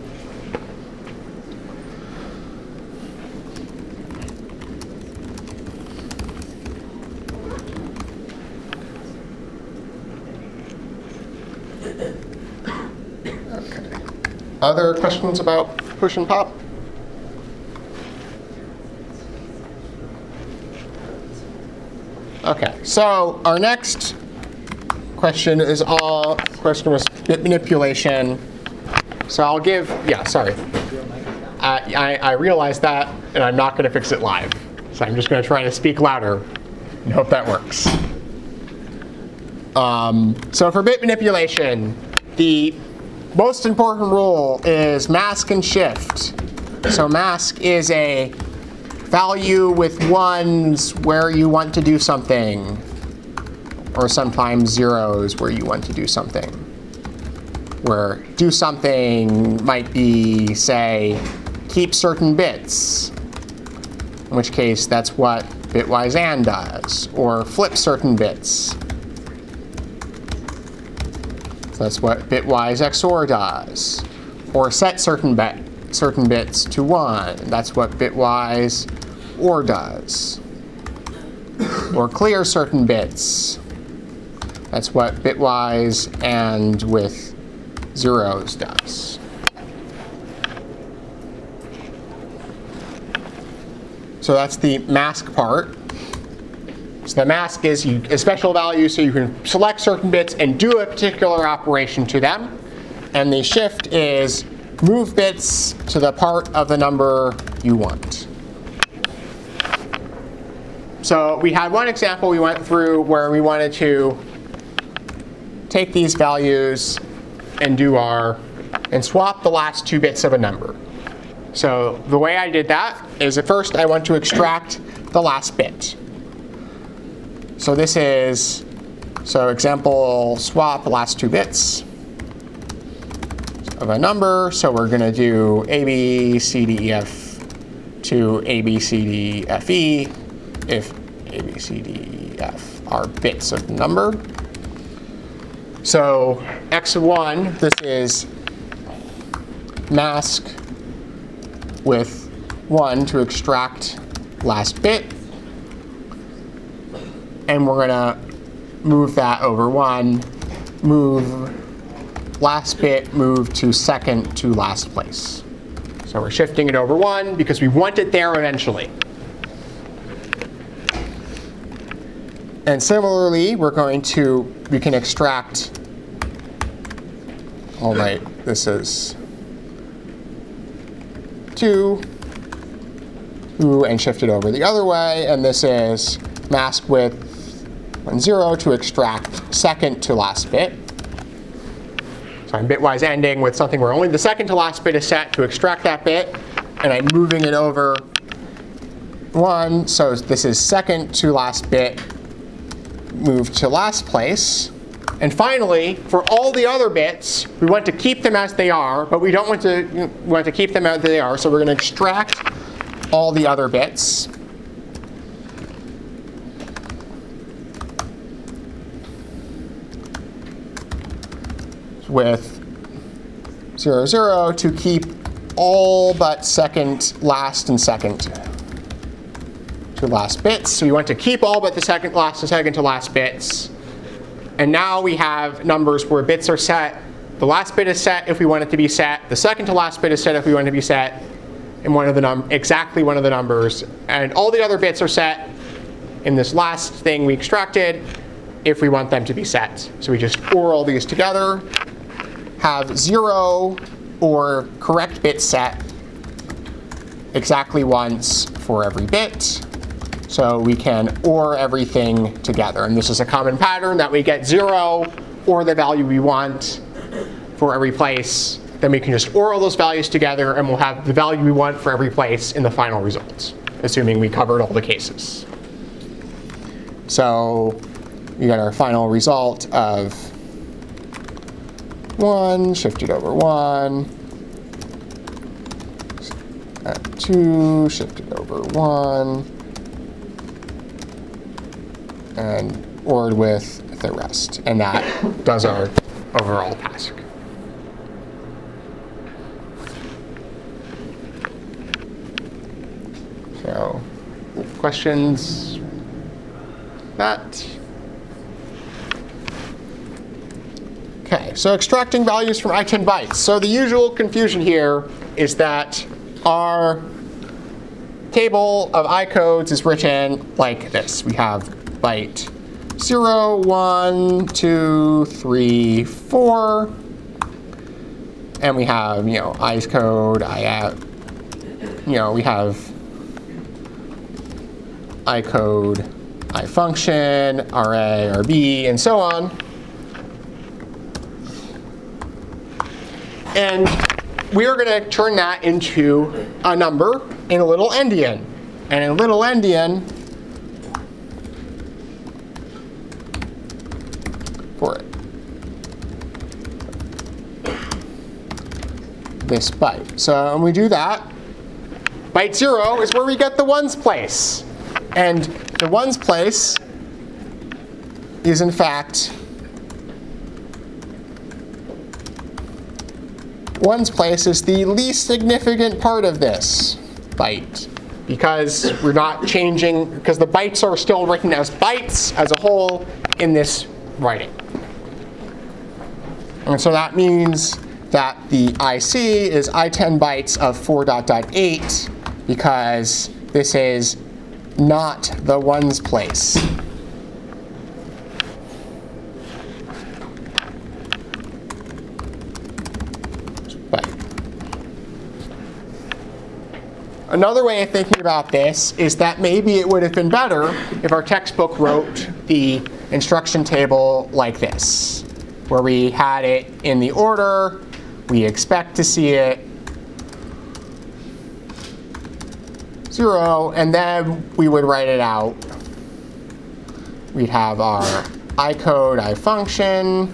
Other questions about push and pop? Okay, so our next question is all question was bit manipulation. So I'll give, yeah, sorry. I, I, I realize that, and I'm not going to fix it live. So I'm just going to try to speak louder and hope that works. Um, so for bit manipulation, the most important rule is mask and shift. So mask is a value with ones where you want to do something, or sometimes zeros where you want to do something. Where do something might be, say, keep certain bits, in which case that's what bitwise and does, or flip certain bits. So that's what bitwise X O R does. Or set certain bit, certain bits to one. That's what bitwise O R does. Or clear certain bits. That's what bitwise and with zeros does. So that's the mask part. So the mask is you, a special value, so you can select certain bits and do a particular operation to them. And the shift is move bits to the part of the number you want. So we had one example we went through where we wanted to take these values and do our, and swap the last two bits of a number. So the way I did that is at first I want to extract the last bit. So this is, so example swap the last two bits of a number. So we're going to do A, B, C, D, E, F to A, B, C, D, F, E if A, B, C, D, E, F are bits of the number. So X of one, this is mask with one to extract last bit. and we're gonna move that over one, move last bit, move to second to last place. So we're shifting it over one because we want it there eventually. And similarly, we're going to, we can extract, all right, this is two, two, and shift it over the other way, and this is mask width one, zero to extract second to last bit. So I'm bitwise ending with something where only the second to last bit is set to extract that bit, and I'm moving it over one, so this is second to last bit, move to last place. And finally, for all the other bits, we want to keep them as they are, but we don't want to, we want to keep them as they are, so we're going to extract all the other bits. With zero, zero to keep all but second, last, and second to last bits. So we want to keep all but the second, last, and second to last bits. And now we have numbers where bits are set. The last bit is set if we want it to be set. The second to last bit is set if we want it to be set. And one of the num exactly one of the numbers. And all the other bits are set in this last thing we extracted if we want them to be set. So we just O R all these together, have zero or correct bit set exactly once for every bit. So we can O R everything together. And this is a common pattern that we get zero or the value we want for every place. Then we can just O R all those values together, and we'll have the value we want for every place in the final results, assuming we covered all the cases. So we got our final result of one, shifted over one, at two, shifted over one, and O R'd with the rest. And that does our overall task. So, questions? That. Okay, so extracting values from I ten bytes. So the usual confusion here is that our table of I codes is written like this. We have byte zero, one, two, three, four, and we have, you know, I's code, I out, you know, we have I code, I function, R A, R B, and so on. And we are going to turn that into a number in a little endian. And in a little endian, for it, this byte. So when we do that, byte zero is where we get the ones place. And the ones place is, in fact, ones place is the least significant part of this byte, because we're not changing, because the bytes are still written as bytes as a whole in this writing. And so that means that the I C is I ten bytes of four dot dot eight, because this is not the ones place. Another way of thinking about this is that maybe it would have been better if our textbook wrote the instruction table like this, where we had it in the order we expect to see it, zero, and then we would write it out. We'd have our I code, I function,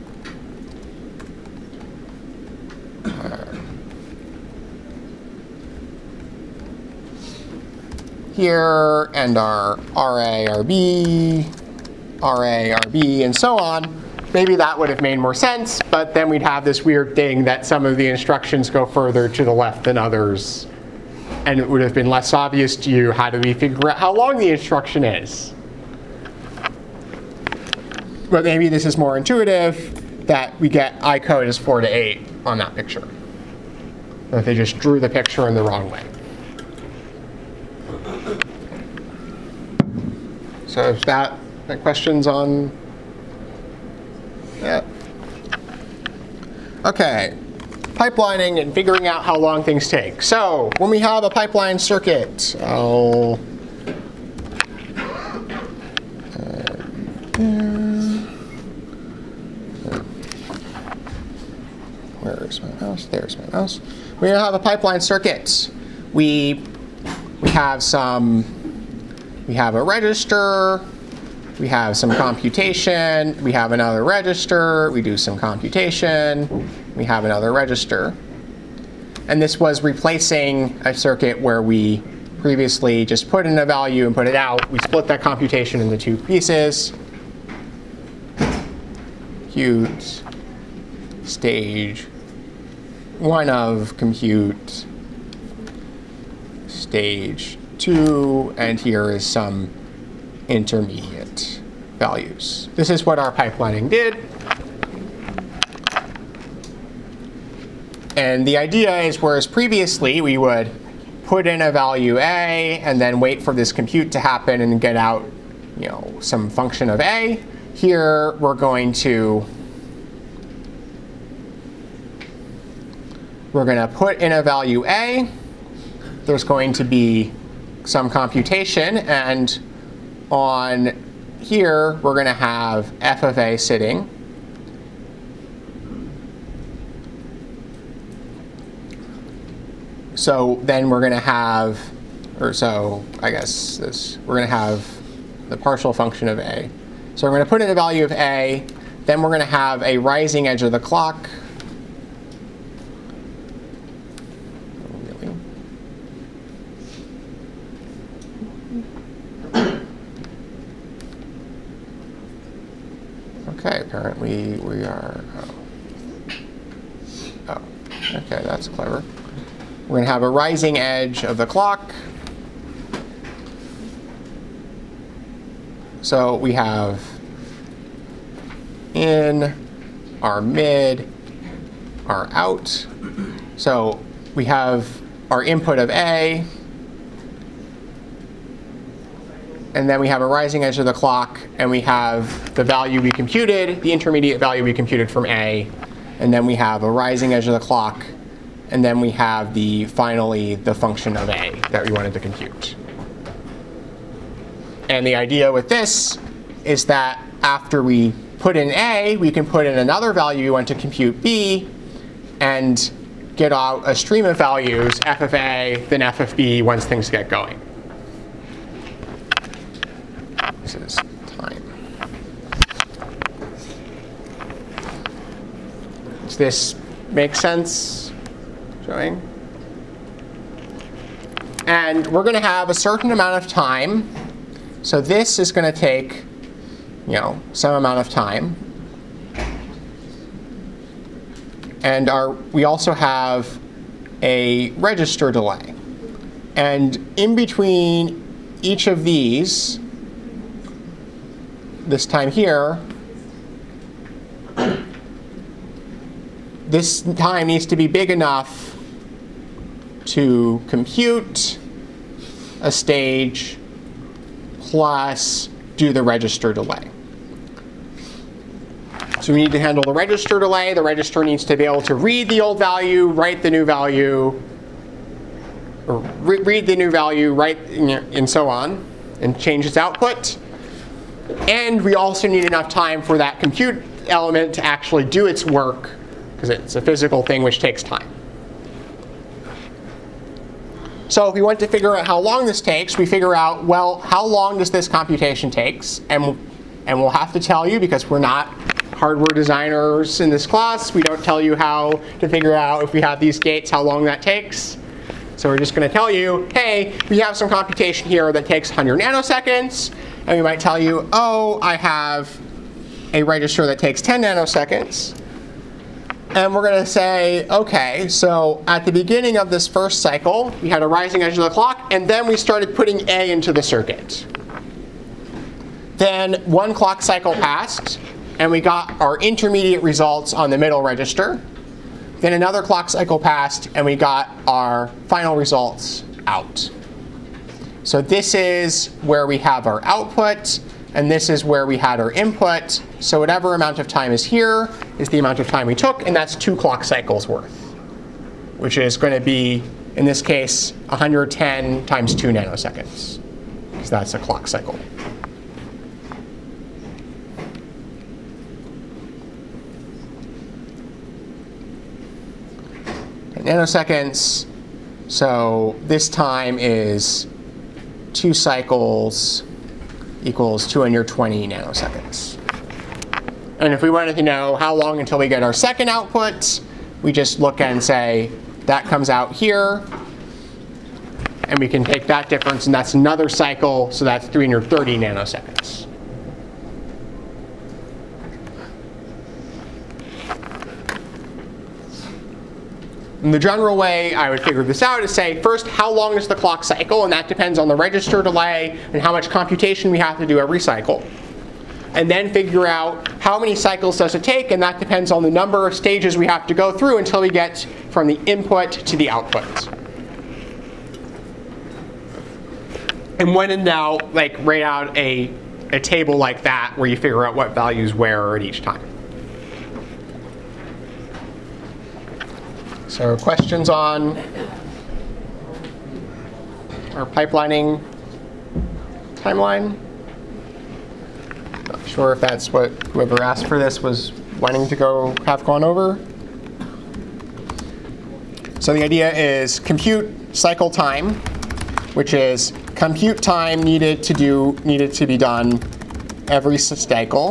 here, and our R A, R B, R A, R B, and so on. Maybe that would have made more sense, but then we'd have this weird thing that some of the instructions go further to the left than others. And it would have been less obvious to you how do we figure out how long the instruction is. but maybe this is more intuitive, that we get I code as four to eight on that picture. That they just drew the picture in the wrong way. So is that, that questions on that? Okay, pipelining and figuring out how long things take. So when we have a pipeline circuit, I'll where is my mouse? There's my mouse. We have a pipeline circuit. We we have some. We have a register. We have some computation. We have another register. We do some computation. We have another register. And this was replacing a circuit where we previously just put in a value and put it out. We split that computation into two pieces. Compute, stage one of compute, stage two, and here is some intermediate values. This is what our pipelining did. And the idea is, whereas previously we would put in a value A and then wait for this compute to happen and get out, you know, some function of A, here we're going to we're going to put in a value A. There's going to be some computation, and on here we're going to have f of A sitting. So then we're going to have, or so I guess this, we're going to have the partial function of A. So we're going to put in a value of A, then we're going to have a rising edge of the clock. Okay, apparently we are, oh. oh, okay, that's clever. We're going to have a rising edge of the clock. So we have in, our mid, our out. So we have our input of A, and then we have a rising edge of the clock, and we have the value we computed, the intermediate value we computed from A, and then we have a rising edge of the clock, and then we have the finally the function of A that we wanted to compute. And the idea with this is that after we put in A, we can put in another value we want to compute B, and get out a stream of values, f of A, then f of B, once things get going. This is time. Does this make sense? Showing? And we're going to have a certain amount of time. So this is going to take, you know, some amount of time. And our, we also have a register delay. And in between each of these, this time here, this time needs to be big enough to compute a stage plus do the register delay. So we need to handle the register delay. The register needs to be able to read the old value, write the new value, or re read the new value, write, and so on, and change its output. And we also need enough time for that compute element to actually do its work, because it's a physical thing which takes time. So if we want to figure out how long this takes, we figure out, well, how long does this computation take? And, and we'll have to tell you, because we're not hardware designers in this class. We don't tell you how to figure out, if we have these gates, how long that takes. So we're just going to tell you, hey, we have some computation here that takes one hundred nanoseconds. And we might tell you, oh, I have a register that takes ten nanoseconds. And we're going to say, OK, so at the beginning of this first cycle, we had a rising edge of the clock. And then we started putting A into the circuit. Then one clock cycle passed. and we got our intermediate results on the middle register. Then another clock cycle passed, and we got our final results out. So this is where we have our output, and this is where we had our input. So whatever amount of time is here is the amount of time we took, and that's two clock cycles worth, which is going to be, in this case, one hundred ten times two nanoseconds, because that's a clock cycle. Nanoseconds, so this time is two cycles equals two hundred twenty nanoseconds. And if we wanted to know how long until we get our second output, we just look and say, that comes out here, and we can take that difference, and that's another cycle, so that's three hundred thirty nanoseconds. And the general way I would figure this out is say, first, how long is the clock cycle? And that depends on the register delay and how much computation we have to do every cycle. And then figure out how many cycles does it take, and that depends on the number of stages we have to go through until we get from the input to the output. And when in doubt, like, write out a, a table like that where you figure out what values where are at each time. So questions on our pipelining timeline? Not sure if that's what whoever asked for this was wanting to go have gone over. So the idea is compute cycle time, which is compute time needed to do needed to be done every cycle.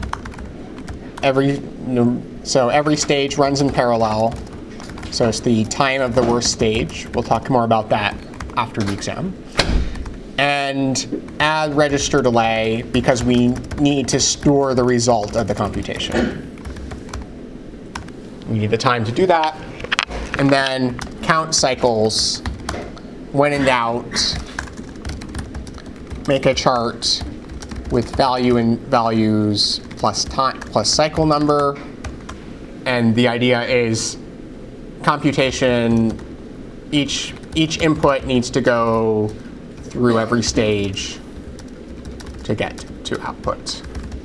Every so every stage runs in parallel. So it's the time of the worst stage. We'll talk more about that after the exam. And add register delay because we need to store the result of the computation. We need the time to do that. And then count cycles. When in doubt, make a chart with value and values plus time plus cycle number. And the idea is computation, each, each input needs to go through every stage to get to output.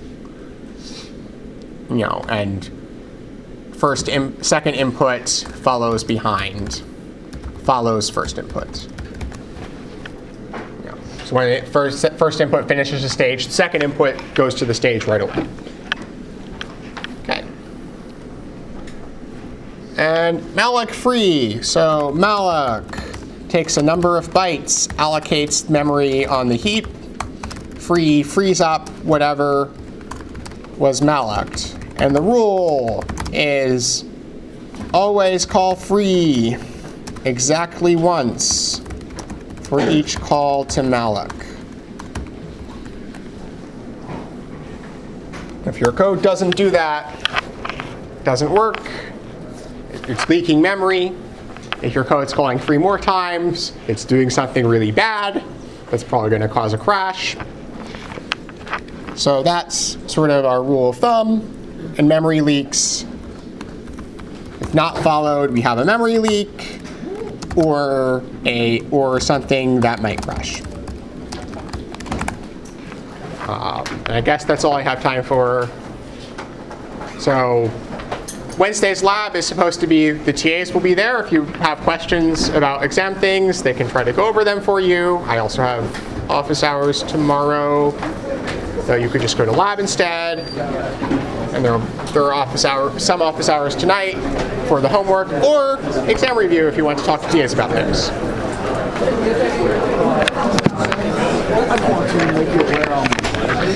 You know, and first, in, second input follows behind, follows first input. You know, so when it first, first input finishes a stage, the second input goes to the stage right away. And malloc free. So malloc takes a number of bytes, allocates memory on the heap. Free frees up whatever was malloced. And the rule is always call free exactly once for each call to malloc. If your code doesn't do that, it doesn't work. It's leaking memory. If your code's calling free more times, it's doing something really bad. That's probably going to cause a crash. So that's sort of our rule of thumb. And memory leaks, if not followed, we have a memory leak or a or something that might crash. Uh, and I guess that's all I have time for. So Wednesday's lab is supposed to be, the T As will be there. If you have questions about exam things, they can try to go over them for you. I also have office hours tomorrow, so you could just go to lab instead. And there are, there are office hour, some office hours tonight for the homework, or exam review if you want to talk to T As about things. I want to make you aware